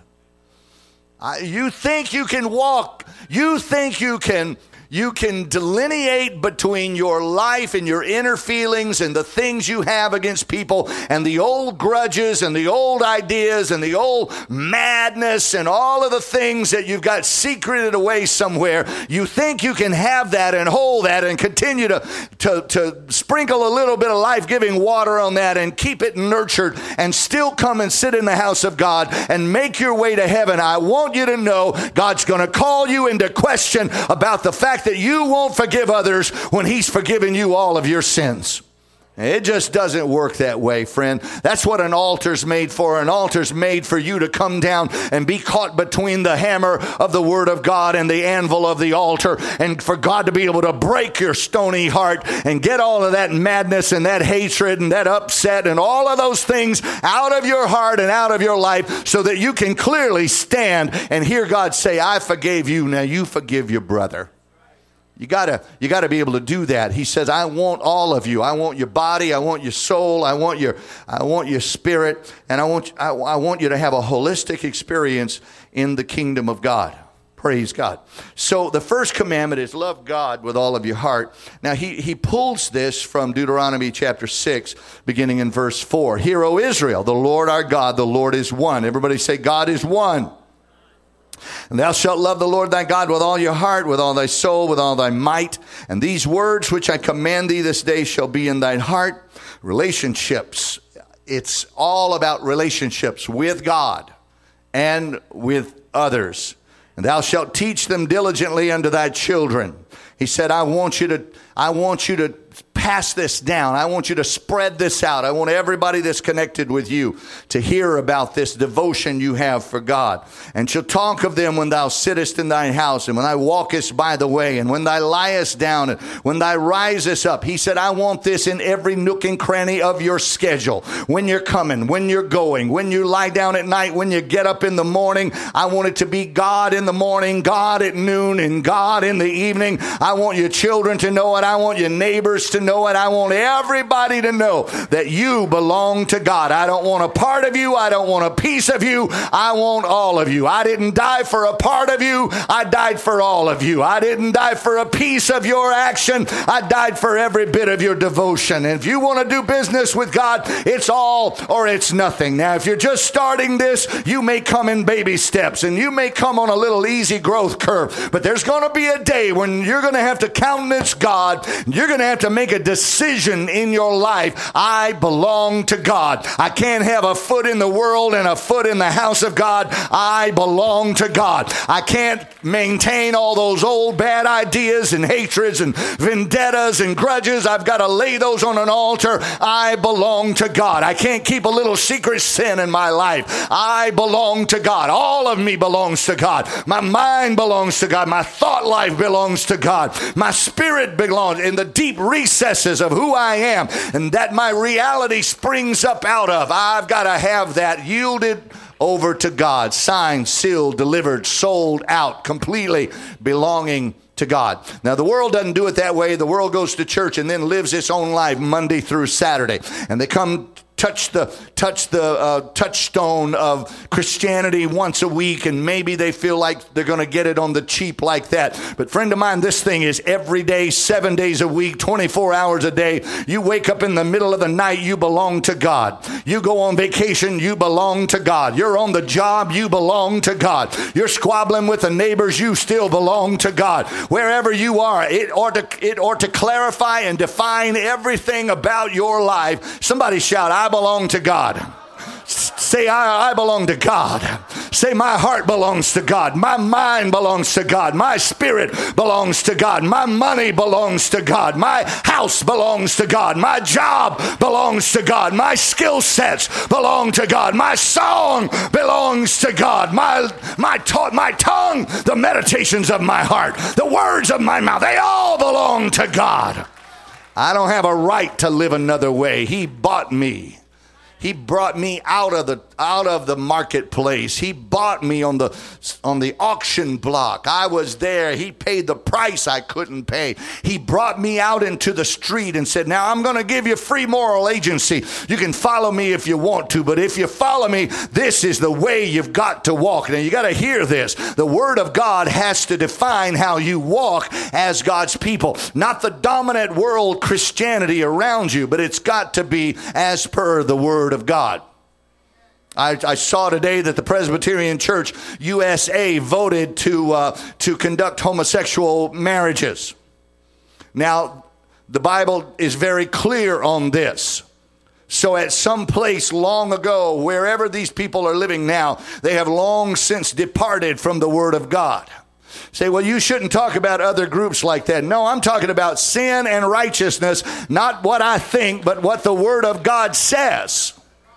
I, you think you can walk, you think you can You can delineate between your life and your inner feelings and the things you have against people and the old grudges and the old ideas and the old madness and all of the things that you've got secreted away somewhere. You think you can have that and hold that and continue to, to, to sprinkle a little bit of life-giving water on that and keep it nurtured and still come and sit in the house of God and make your way to heaven. I want you to know God's going to call you into question about the fact that you won't forgive others when he's forgiven you all of your sins. It just doesn't work that way, friend. That's what an altar's made for. An altar's made for you to come down and be caught between the hammer of the word of God and the anvil of the altar, and for God to be able to break your stony heart and get all of that madness and that hatred and that upset and all of those things out of your heart and out of your life, so that you can clearly stand and hear God say, I forgave you, now you forgive your brother. You gotta, you gotta be able to do that. He says, I want all of you. I want your body. I want your soul. I want your, I want your spirit. And I want, I, I want you to have a holistic experience in the kingdom of God. Praise God. So the first commandment is love God with all of your heart. Now he, he pulls this from Deuteronomy chapter six, beginning in verse four. Hear, O Israel, the Lord our God, the Lord is one. Everybody say, God is one. And thou shalt love the Lord thy God with all your heart, with all thy soul, with all thy might. And these words which I command thee this day shall be in thine heart. Relationships. It's all about relationships with God and with others. And thou shalt teach them diligently unto thy children. He said, I want you to, I want you to pass this down. I want you to spread this out. I want everybody that's connected with you to hear about this devotion you have for God. And shall talk of them when thou sittest in thine house, and when thou walkest by the way, and when thou liest down, and when thou risest up. He said, I want this in every nook and cranny of your schedule. When you're coming, when you're going, when you lie down at night, when you get up in the morning. I want it to be God in the morning, God at noon, and God in the evening. I want your children to know it. I want your neighbors to know it. I want everybody to know that you belong to God. I don't want a part of you. I don't want a piece of you. I want all of you. I didn't die for a part of you. I died for all of you. I didn't die for a piece of your action. I died for every bit of your devotion. And if you want to do business with God, it's all or it's nothing. Now, if you're just starting this, you may come in baby steps and you may come on a little easy growth curve. But there's going to be a day when you're going to have to countenance God. You're going to have to make a decision in your life. I belong to God. I can't have a foot in the world and a foot in the house of God. I belong to God. I can't maintain all those old bad ideas and hatreds and vendettas and grudges. I've got to lay those on an altar. I belong to God. I can't keep a little secret sin in my life. I belong to God. All of me belongs to God. My mind belongs to God. My thought life belongs to God. My spirit belongs in the deep recesses of who I am, and that my reality springs up out of. I've got to have that yielded over to God, signed, sealed, delivered, sold out, completely belonging to God. Now, the world doesn't do it that way. The world goes to church and then lives its own life Monday through Saturday, and they come touch the touch the uh, touchstone of Christianity once a week, and maybe they feel like they're going to get it on the cheap like that. But friend of mine, this thing is every day, seven days a week, twenty-four hours a day. You wake up in the middle of the night, you belong to God. You go on vacation, you belong to God. You're on the job, you belong to God. You're squabbling with the neighbors, you still belong to God. Wherever you are, it ought to, it ought to clarify and define everything about your life. Somebody shout, I belong to God. Say, I, I belong to God. Say, my heart belongs to God. My mind belongs to God. My spirit belongs to God. My money belongs to God. My house belongs to God. My job belongs to God. My skill sets belong to God. My song belongs to God. My, my, ta- my tongue, the meditations of my heart, the words of my mouth, they all belong to God. I don't have a right to live another way. He bought me. He brought me out of the out of the marketplace. He bought me on the on the auction block. I was there. He paid the price I couldn't pay. He brought me out into the street and said, now I'm going to give you free moral agency. You can follow me if you want to, but if you follow me, this is the way you've got to walk. Now you got to hear this. The Word of God has to define how you walk as God's people. Not the dominant world Christianity around you, but it's got to be as per the Word of God. I, I saw today that the Presbyterian Church U S A voted to uh, to conduct homosexual marriages. Now, the Bible is very clear on this. So at some place long ago, wherever these people are living now, they have long since departed from the Word of God. Say, well, you shouldn't talk about other groups like that. No, I'm talking about sin and righteousness, not what I think, but what the Word of God says.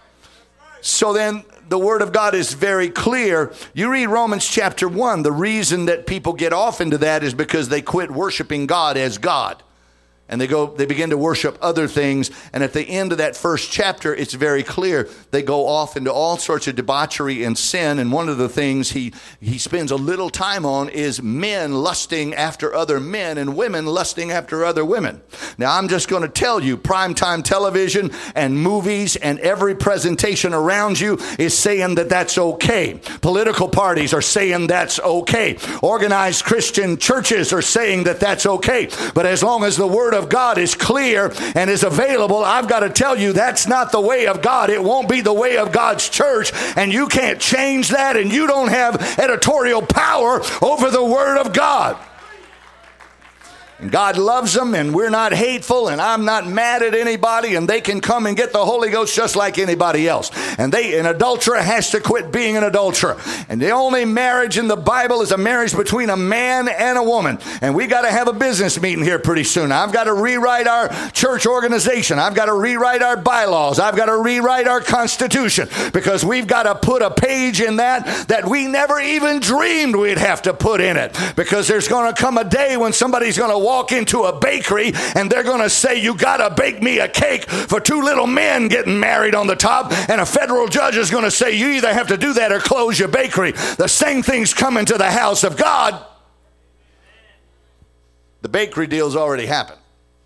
So then the Word of God is very clear. You read Romans chapter one. The reason that people get off into that is because they quit worshiping God as God. And they go, they begin to worship other things. And at the end of that first chapter, it's very clear. They go off into all sorts of debauchery and sin. And one of the things he, he spends a little time on is men lusting after other men and women lusting after other women. Now, I'm just going to tell you, primetime television and movies and every presentation around you is saying that that's okay. Political parties are saying that's okay. Organized Christian churches are saying that that's okay. But as long as the Word of God is clear and is available, I've got to tell you that's not the way of God. It won't be the way of God's church, and you can't change that, and you don't have editorial power over the Word of God. And God loves them, and we're not hateful, and I'm not mad at anybody, and they can come and get the Holy Ghost just like anybody else. And they, an adulterer has to quit being an adulterer. And the only marriage in the Bible is a marriage between a man and a woman. And we got to have a business meeting here pretty soon. I've got to rewrite our church organization. I've got to rewrite our bylaws. I've got to rewrite our Constitution, because we've got to put a page in that that we never even dreamed we'd have to put in it. Because there's going to come a day when somebody's going to walk into a bakery and they're going to say, you got to bake me a cake for two little men getting married on the top. And a federal judge is going to say, you either have to do that or close your bakery. The same thing's coming to the house of God. The bakery deal's already happened.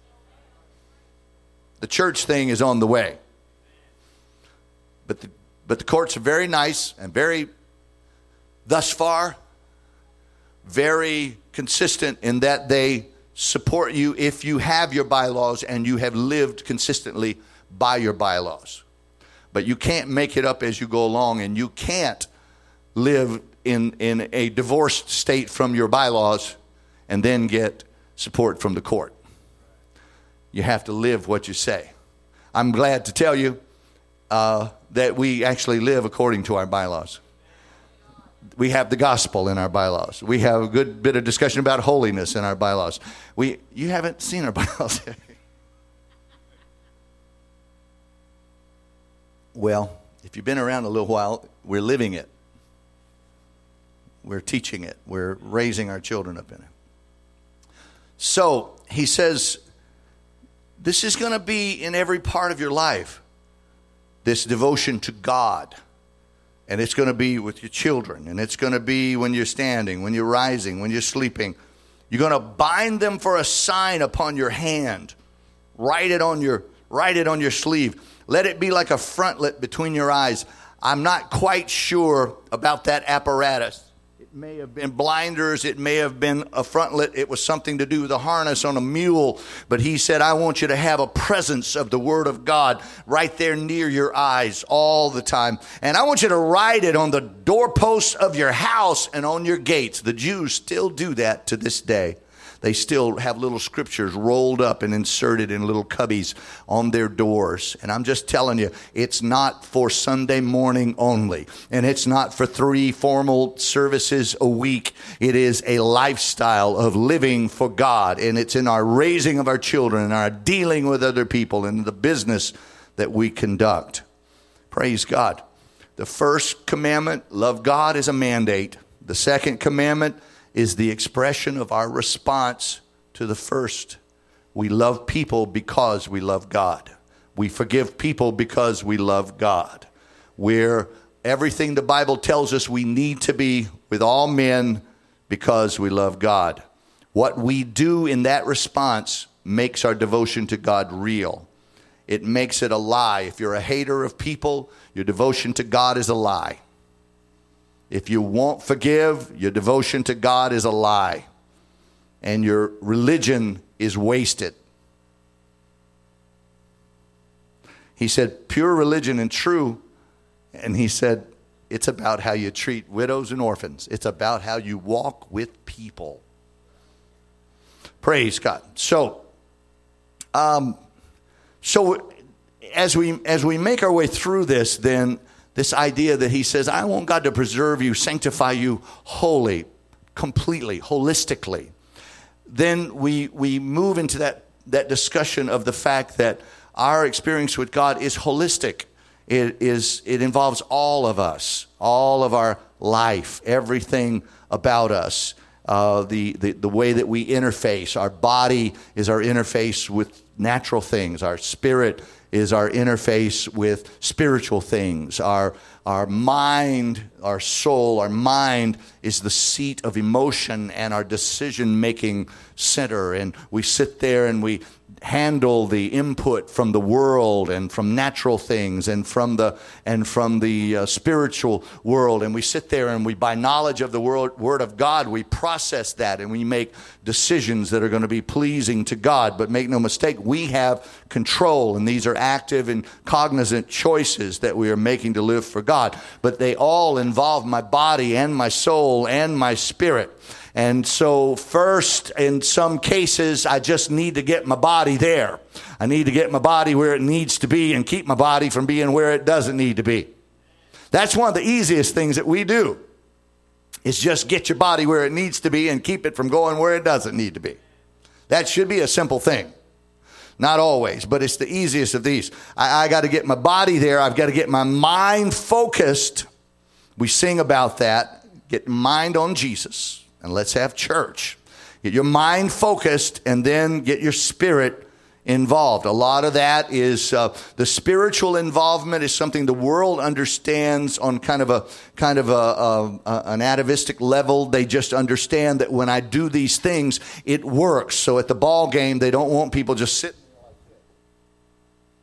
The church thing is on the way. But the, but the courts are very nice and very, thus far, very consistent in that they support you if you have your bylaws and you have lived consistently by your bylaws. But you can't make it up as you go along, and you can't live in, in a divorced state from your bylaws and then get support from the court. You have to live what you say. I'm glad to tell you uh, that we actually live according to our bylaws. We have the gospel in our bylaws. We have a good bit of discussion about holiness in our bylaws. We, you haven't seen our bylaws yet. Well, if you've been around a little while, we're living it. We're teaching it. We're raising our children up in it. So he says, this is going to be in every part of your life, this devotion to God. And it's going to be with your children. And it's going to be when you're standing, when you're rising, when you're sleeping. You're going to bind them for a sign upon your hand. Write it on your, write it on your sleeve. Let it be like a frontlet between your eyes. I'm not quite sure about that apparatus. It may have been blinders. It may have been a frontlet. It was something to do with a harness on a mule. But he said, I want you to have a presence of the Word of God right there near your eyes all the time. And I want you to write it on the doorposts of your house and on your gates. The Jews still do that to this day. They still have little scriptures rolled up and inserted in little cubbies on their doors. And I'm just telling you, it's not for Sunday morning only. And it's not for three formal services a week. It is a lifestyle of living for God. And it's in our raising of our children and our dealing with other people and the business that we conduct. Praise God. The first commandment, love God, is a mandate. The second commandment is the expression of our response to the first. We love people because we love God. We forgive people because we love God. We're everything the Bible tells us we need to be with all men because we love God. What we do in that response makes our devotion to God real. It makes it a lie. If you're a hater of people, your devotion to God is a lie. If you won't forgive, your devotion to God is a lie. And your religion is wasted. He said, pure religion and true. And he said, it's about how you treat widows and orphans. It's about how you walk with people. Praise God. So, um, so as we as we make our way through this, then this idea that he says, I want God to preserve you, sanctify you wholly, completely, holistically. Then we we move into that, that discussion of the fact that our experience with God is holistic. It is it involves all of us, all of our life, everything about us. Uh, the, the, the way that we interface. Our body is our interface with natural things. Our spirit is our interface with spiritual things. Our, our mind, our soul, our mind is the seat of emotion and our decision-making center. And we sit there and we handle the input from the world and from natural things and from the and from the uh, spiritual world, and we sit there and we, by knowledge of the word, word of God, we process that and we make decisions that are going to be pleasing to God. But make no mistake, we have control, and these are active and cognizant choices that we are making to live for God. But they all involve my body and my soul and my spirit. And so first, in some cases, I just need to get my body there. I need to get my body where it needs to be and keep my body from being where it doesn't need to be. That's one of the easiest things that we do, is just get your body where it needs to be and keep it from going where it doesn't need to be. That should be a simple thing. Not always, but it's the easiest of these. I, I got to get my body there. I've got to get my mind focused. We sing about that. Get mind on Jesus. And let's have church. Get your mind focused and then get your spirit involved. A lot of that is uh, the spiritual involvement is something the world understands on kind of a kind of a, a, a an atavistic level. They just understand that when I do these things, it works. So at the ball game, they don't want people just sitting.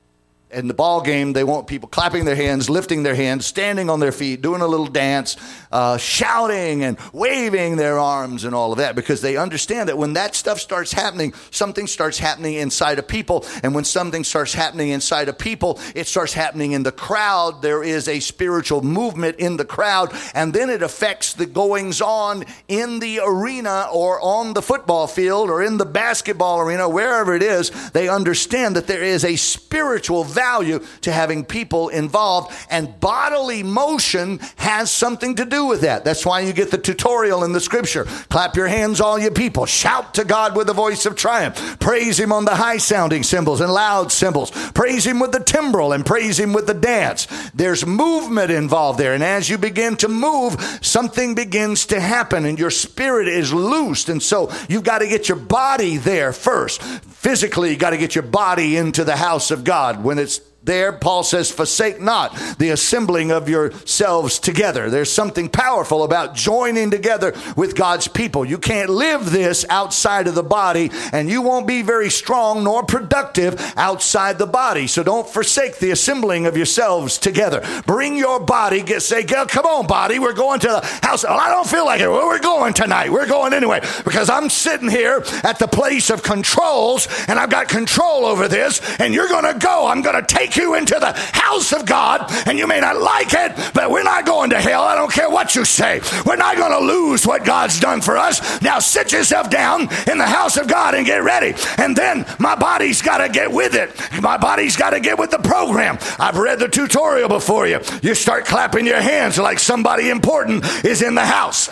in the ball game, they want people clapping their hands, lifting their hands, standing on their feet, doing a little dance, uh, shouting and waving their arms and all of that, because they understand that when that stuff starts happening, something starts happening inside of people. And when something starts happening inside of people, it starts happening in the crowd. There is a spiritual movement in the crowd, and then it affects the goings on in the arena or on the football field or in the basketball arena, wherever it is. They understand that there is a spiritual value to having people involved, and bodily motion has something to do with that. That's why you get the tutorial in the scripture. Clap your hands, all you people. Shout to God with the voice of triumph. Praise him on the high sounding cymbals and loud cymbals. Praise him with the timbrel and praise him with the dance. There's movement involved there. And as you begin to move, something begins to happen and your spirit is loosed. And so you've got to get your body there first. Physically, you got to get your body into the house of God. When it's there, Paul says, forsake not the assembling of yourselves together. There's something powerful about joining together with God's people. You can't live this outside of the body, and you won't be very strong nor productive outside the body. So don't forsake the assembling of yourselves together. Bring your body. Get say, come on, body. We're going to the house. Well, I don't feel like it. Well, we're going tonight. We're going anyway, because I'm sitting here at the place of controls, and I've got control over this, and you're going to go. I'm going to take you into the house of God, and you may not like it, but we're not going to hell. I don't care what you say. We're not going to lose what God's done for us. Now sit yourself down in the house of God and get ready. And then my body's got to get with it. My body's got to get with the program. I've read the tutorial before you. You start clapping your hands like somebody important is in the house.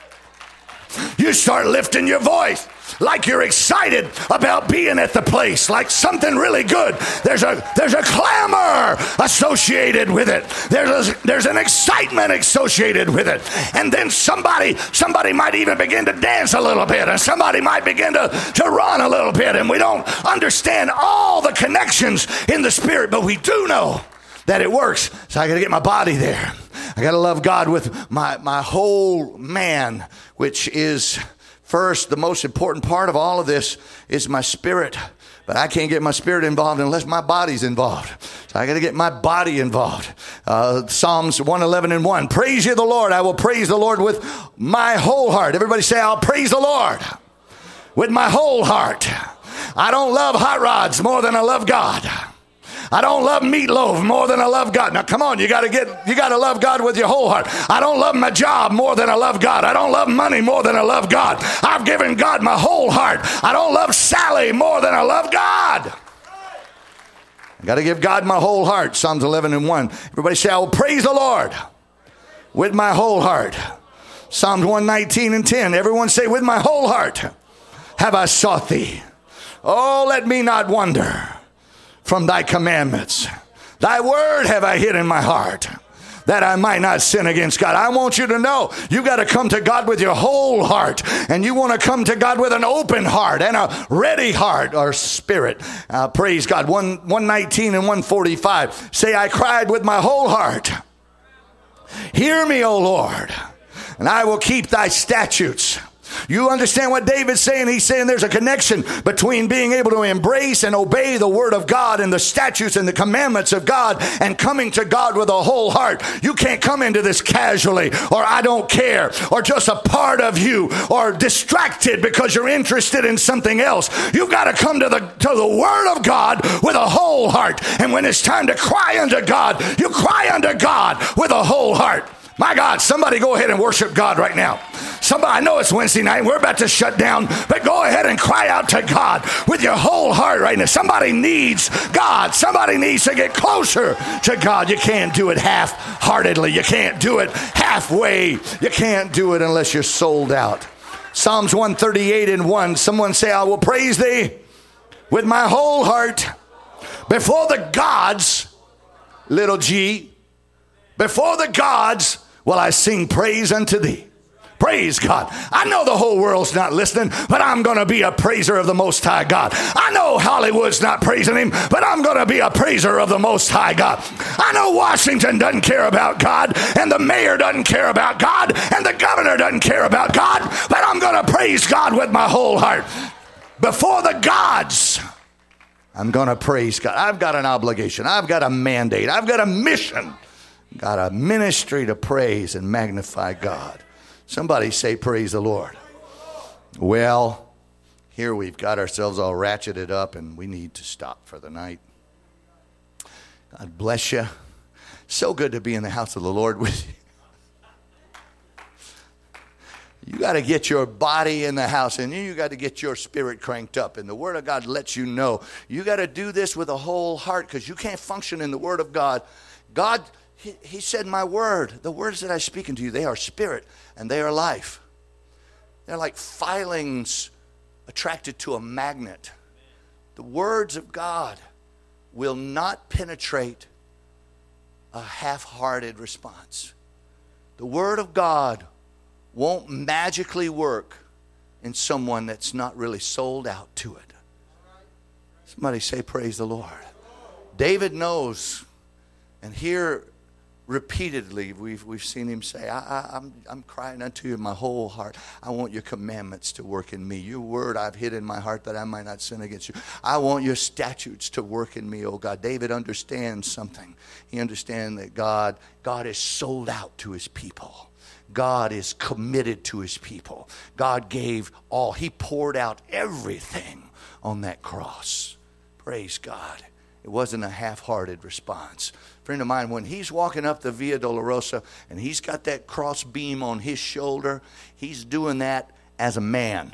You start lifting your voice like you're excited about being at the place, like something really good. There's a there's a clamor associated with it. There's a, there's an excitement associated with it. And then somebody somebody might even begin to dance a little bit, and somebody might begin to, to run a little bit. And we don't understand all the connections in the spirit, but we do know that it works. So I got to get my body there. I got to love God with my, my whole man, which is first, the most important part of all of this is my spirit. But I can't get my spirit involved unless my body's involved. So I got to get my body involved. Uh, Psalms one eleven and one. Praise ye the Lord. I will praise the Lord with my whole heart. Everybody say, I'll praise the Lord with my whole heart. I don't love hot rods more than I love God. I don't love meatloaf more than I love God. Now, come on, you got to get, you got to love God with your whole heart. I don't love my job more than I love God. I don't love money more than I love God. I've given God my whole heart. I don't love Sally more than I love God. I got to give God my whole heart. Psalms eleven and one. Everybody say, I will praise the Lord with my whole heart. Psalms one nineteen and ten. Everyone say, with my whole heart have I sought thee. Oh, let me not wander from thy commandments. Thy word have I hid in my heart, that I might not sin against God. I want you to know you got to come to God with your whole heart, and you want to come to God with an open heart and a ready heart or spirit. Uh, praise God. one nineteen and one forty-five. Say, I cried with my whole heart. Hear me, O Lord, and I will keep thy statutes. You understand what David's saying? He's saying there's a connection between being able to embrace and obey the word of God and the statutes and the commandments of God and coming to God with a whole heart. You can't come into this casually, or I don't care, or just a part of you, or distracted because you're interested in something else. You've got to come to the, to the word of God with a whole heart. And when it's time to cry unto God, you cry unto God with a whole heart. My God, somebody go ahead and worship God right now. Somebody, I know it's Wednesday night, we're about to shut down, but go ahead and cry out to God with your whole heart right now. Somebody needs God. Somebody needs to get closer to God. You can't do it half-heartedly. You can't do it halfway. You can't do it unless you're sold out. Psalms one thirty-eight and one. Someone say, I will praise thee with my whole heart before the gods, little g, before the gods will I sing praise unto thee. Praise God. I know the whole world's not listening, but I'm going to be a praiser of the Most High God. I know Hollywood's not praising him, but I'm going to be a praiser of the Most High God. I know Washington doesn't care about God, and the mayor doesn't care about God, and the governor doesn't care about God, but I'm going to praise God with my whole heart. Before the gods I'm going to praise God. I've got an obligation. I've got a mandate. I've got a mission. Got a ministry to praise and magnify God. Somebody say, praise the Lord. Well, here we've got ourselves all ratcheted up and we need to stop for the night. God bless you. So good to be in the house of the Lord with you. You got to get your body in the house, and you got to get your spirit cranked up. And the Word of God lets you know. You got to do this with a whole heart, because you can't function in the Word of God. God, he, he said, my word, the words that I speak unto you, they are spirit and they are life. They're like filings attracted to a magnet. The words of God will not penetrate a half-hearted response. The Word of God won't magically work in someone that's not really sold out to it. Somebody say, praise the Lord. David knows, and here repeatedly we've we've seen him say, I, I, I'm I'm crying unto you in my whole heart. I want your commandments to work in me. Your word I've hid in my heart that I might not sin against you. I want your statutes to work in me, oh God. David understands something. He understands that God God is sold out to his people. God is committed to his people. God gave all. He poured out everything on that cross. Praise God. It wasn't a half-hearted response. A friend of mine, when he's walking up the Via Dolorosa and he's got that cross beam on his shoulder, he's doing that as a man.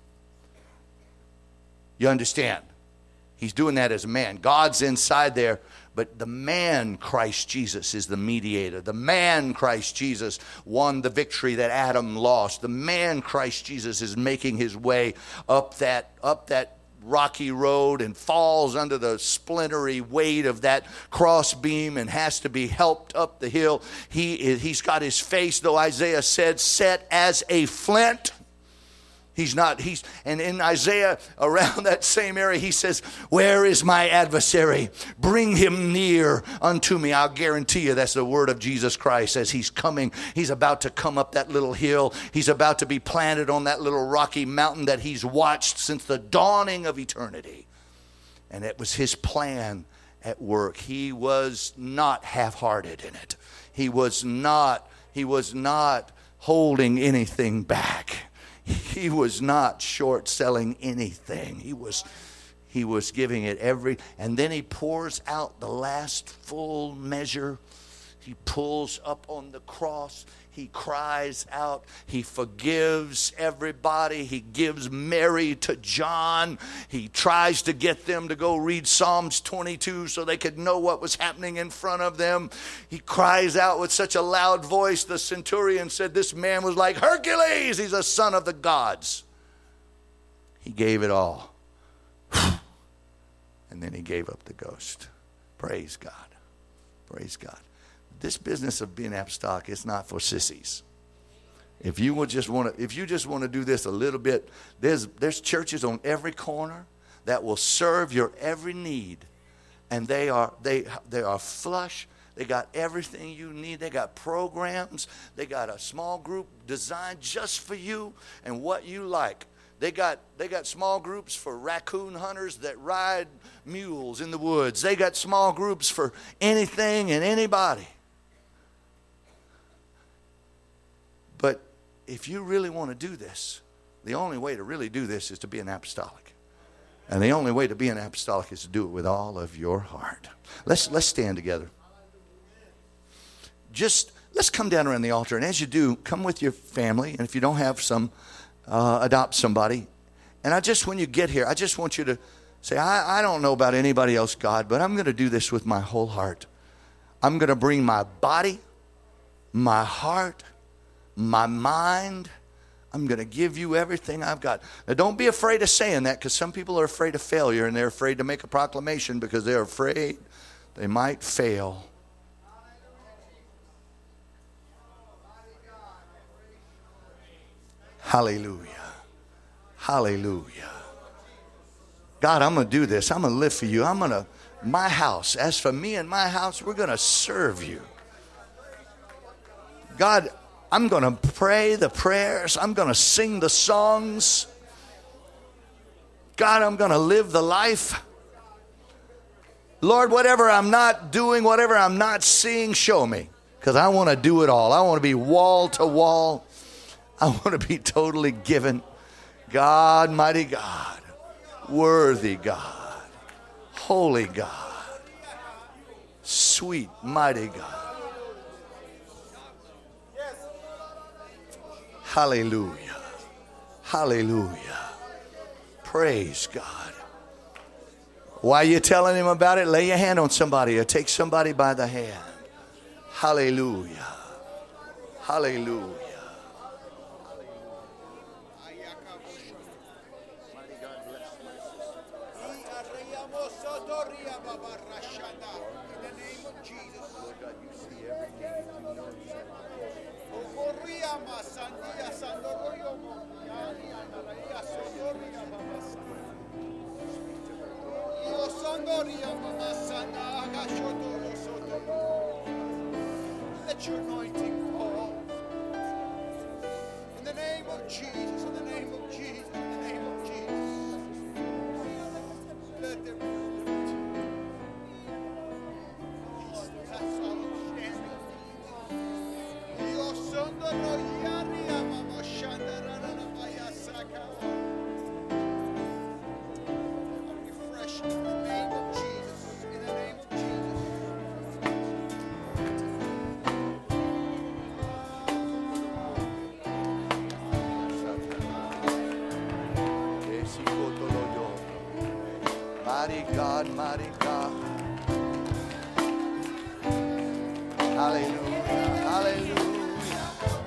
You understand? He's doing that as a man. God's inside there, but the man, Christ Jesus, is the mediator. The man, Christ Jesus, won the victory that Adam lost. The man, Christ Jesus, is making his way up that, up that rocky road and falls under the splintery weight of that cross beam and has to be helped up the hill. He is, he's got his face, though Isaiah said, set as a flint. He's not, he's, and in Isaiah, around that same area, he says, where is my adversary? Bring him near unto me. I'll guarantee you that's the word of Jesus Christ as he's coming. He's about to come up that little hill. He's about to be planted on that little rocky mountain that he's watched since the dawning of eternity. And it was his plan at work. He was not half-hearted in it. He was not, he was not holding anything back. He was not short selling anything. He was he was giving it every, and then he pours out the last full measure. He pulls up on the cross. He cries out. He forgives everybody. He gives Mary to John. He tries to get them to go read Psalms twenty-two so they could know what was happening in front of them. He cries out with such a loud voice. The centurion said this man was like Hercules. He's a son of the gods. He gave it all. And then he gave up the ghost. Praise God. Praise God. This business of being apostolic is not for sissies. If you would just want to, if you just want to do this a little bit, there's there's churches on every corner that will serve your every need, and they are they they are flush. They got everything you need. They got programs. They got a small group designed just for you and what you like. They got they got small groups for raccoon hunters that ride mules in the woods. They got small groups for anything and anybody. But if you really want to do this, the only way to really do this is to be an apostolic. And the only way to be an apostolic is to do it with all of your heart. Let's let's stand together. Just let's come down around the altar. And as you do, come with your family. And if you don't have some, uh, adopt somebody. And I just, when you get here, I just want you to say, I, I don't know about anybody else, God, but I'm going to do this with my whole heart. I'm going to bring my body, my heart, my mind. I'm going to give you everything I've got. Now, don't be afraid of saying that, because some people are afraid of failure and they're afraid to make a proclamation because they're afraid they might fail. Hallelujah. Hallelujah. God, I'm going to do this. I'm going to live for you. I'm going to, my house, as for me and my house, we're going to serve you. God, I'm going to pray the prayers. I'm going to sing the songs. God, I'm going to live the life. Lord, whatever I'm not doing, whatever I'm not seeing, show me. Because I want to do it all. I want to be wall to wall. I want to be totally given. God, mighty God, worthy God, holy God, sweet, mighty God. Hallelujah. Hallelujah. Praise God. While you're telling him about it, lay your hand on somebody or take somebody by the hand. Hallelujah. Hallelujah. Let your anointing fall. In the name of Jesus, in the name of Jesus, in the name of Jesus. Let there be peace. That's all understanding. Dios sondo royaria mama shandarana mayasaka. I'm refreshed in the name of Jesus. In the name of Jesus. Mighty God, mighty God. Hallelujah, hallelujah.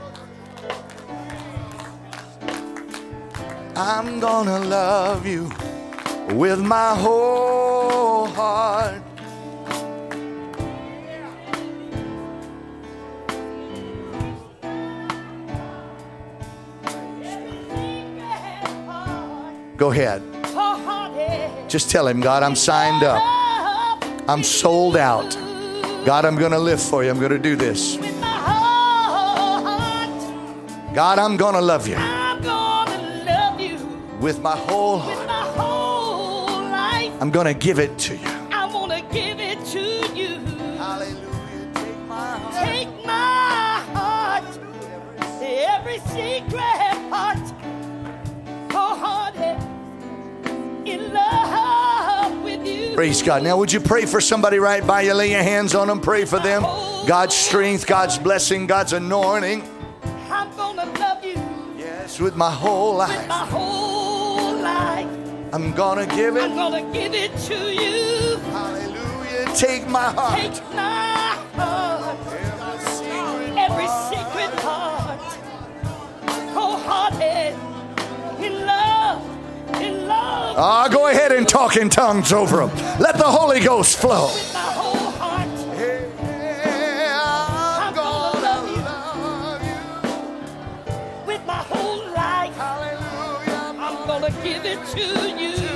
I'm gonna love you with my whole heart. Go ahead. Just tell him, God, I'm signed up. I'm sold out. God, I'm going to live for you. I'm going to do this. God, I'm going to love you. With my whole heart. I'm going to give it to you. I want to give it to you. Hallelujah. Take my heart. Take my heart. Every secret part. Wholehearted in love with you. Praise God. Now, would you pray for somebody right by you? Lay your hands on them. Pray for them. God's strength, God's blessing, God's anointing. I'm going to love you. Yes, with my whole life. With my whole life. I'm going to give it. I'm going to give it to you. Hallelujah. Take my heart. Take my heart. Every secret part. Wholehearted. In love, in love. Ah, go ahead and talk in tongues over them. Let the Holy Ghost flow. With my whole heart. Yeah, I'm, I'm gonna, gonna love you. With my whole life. Hallelujah. I'm gonna give it to you.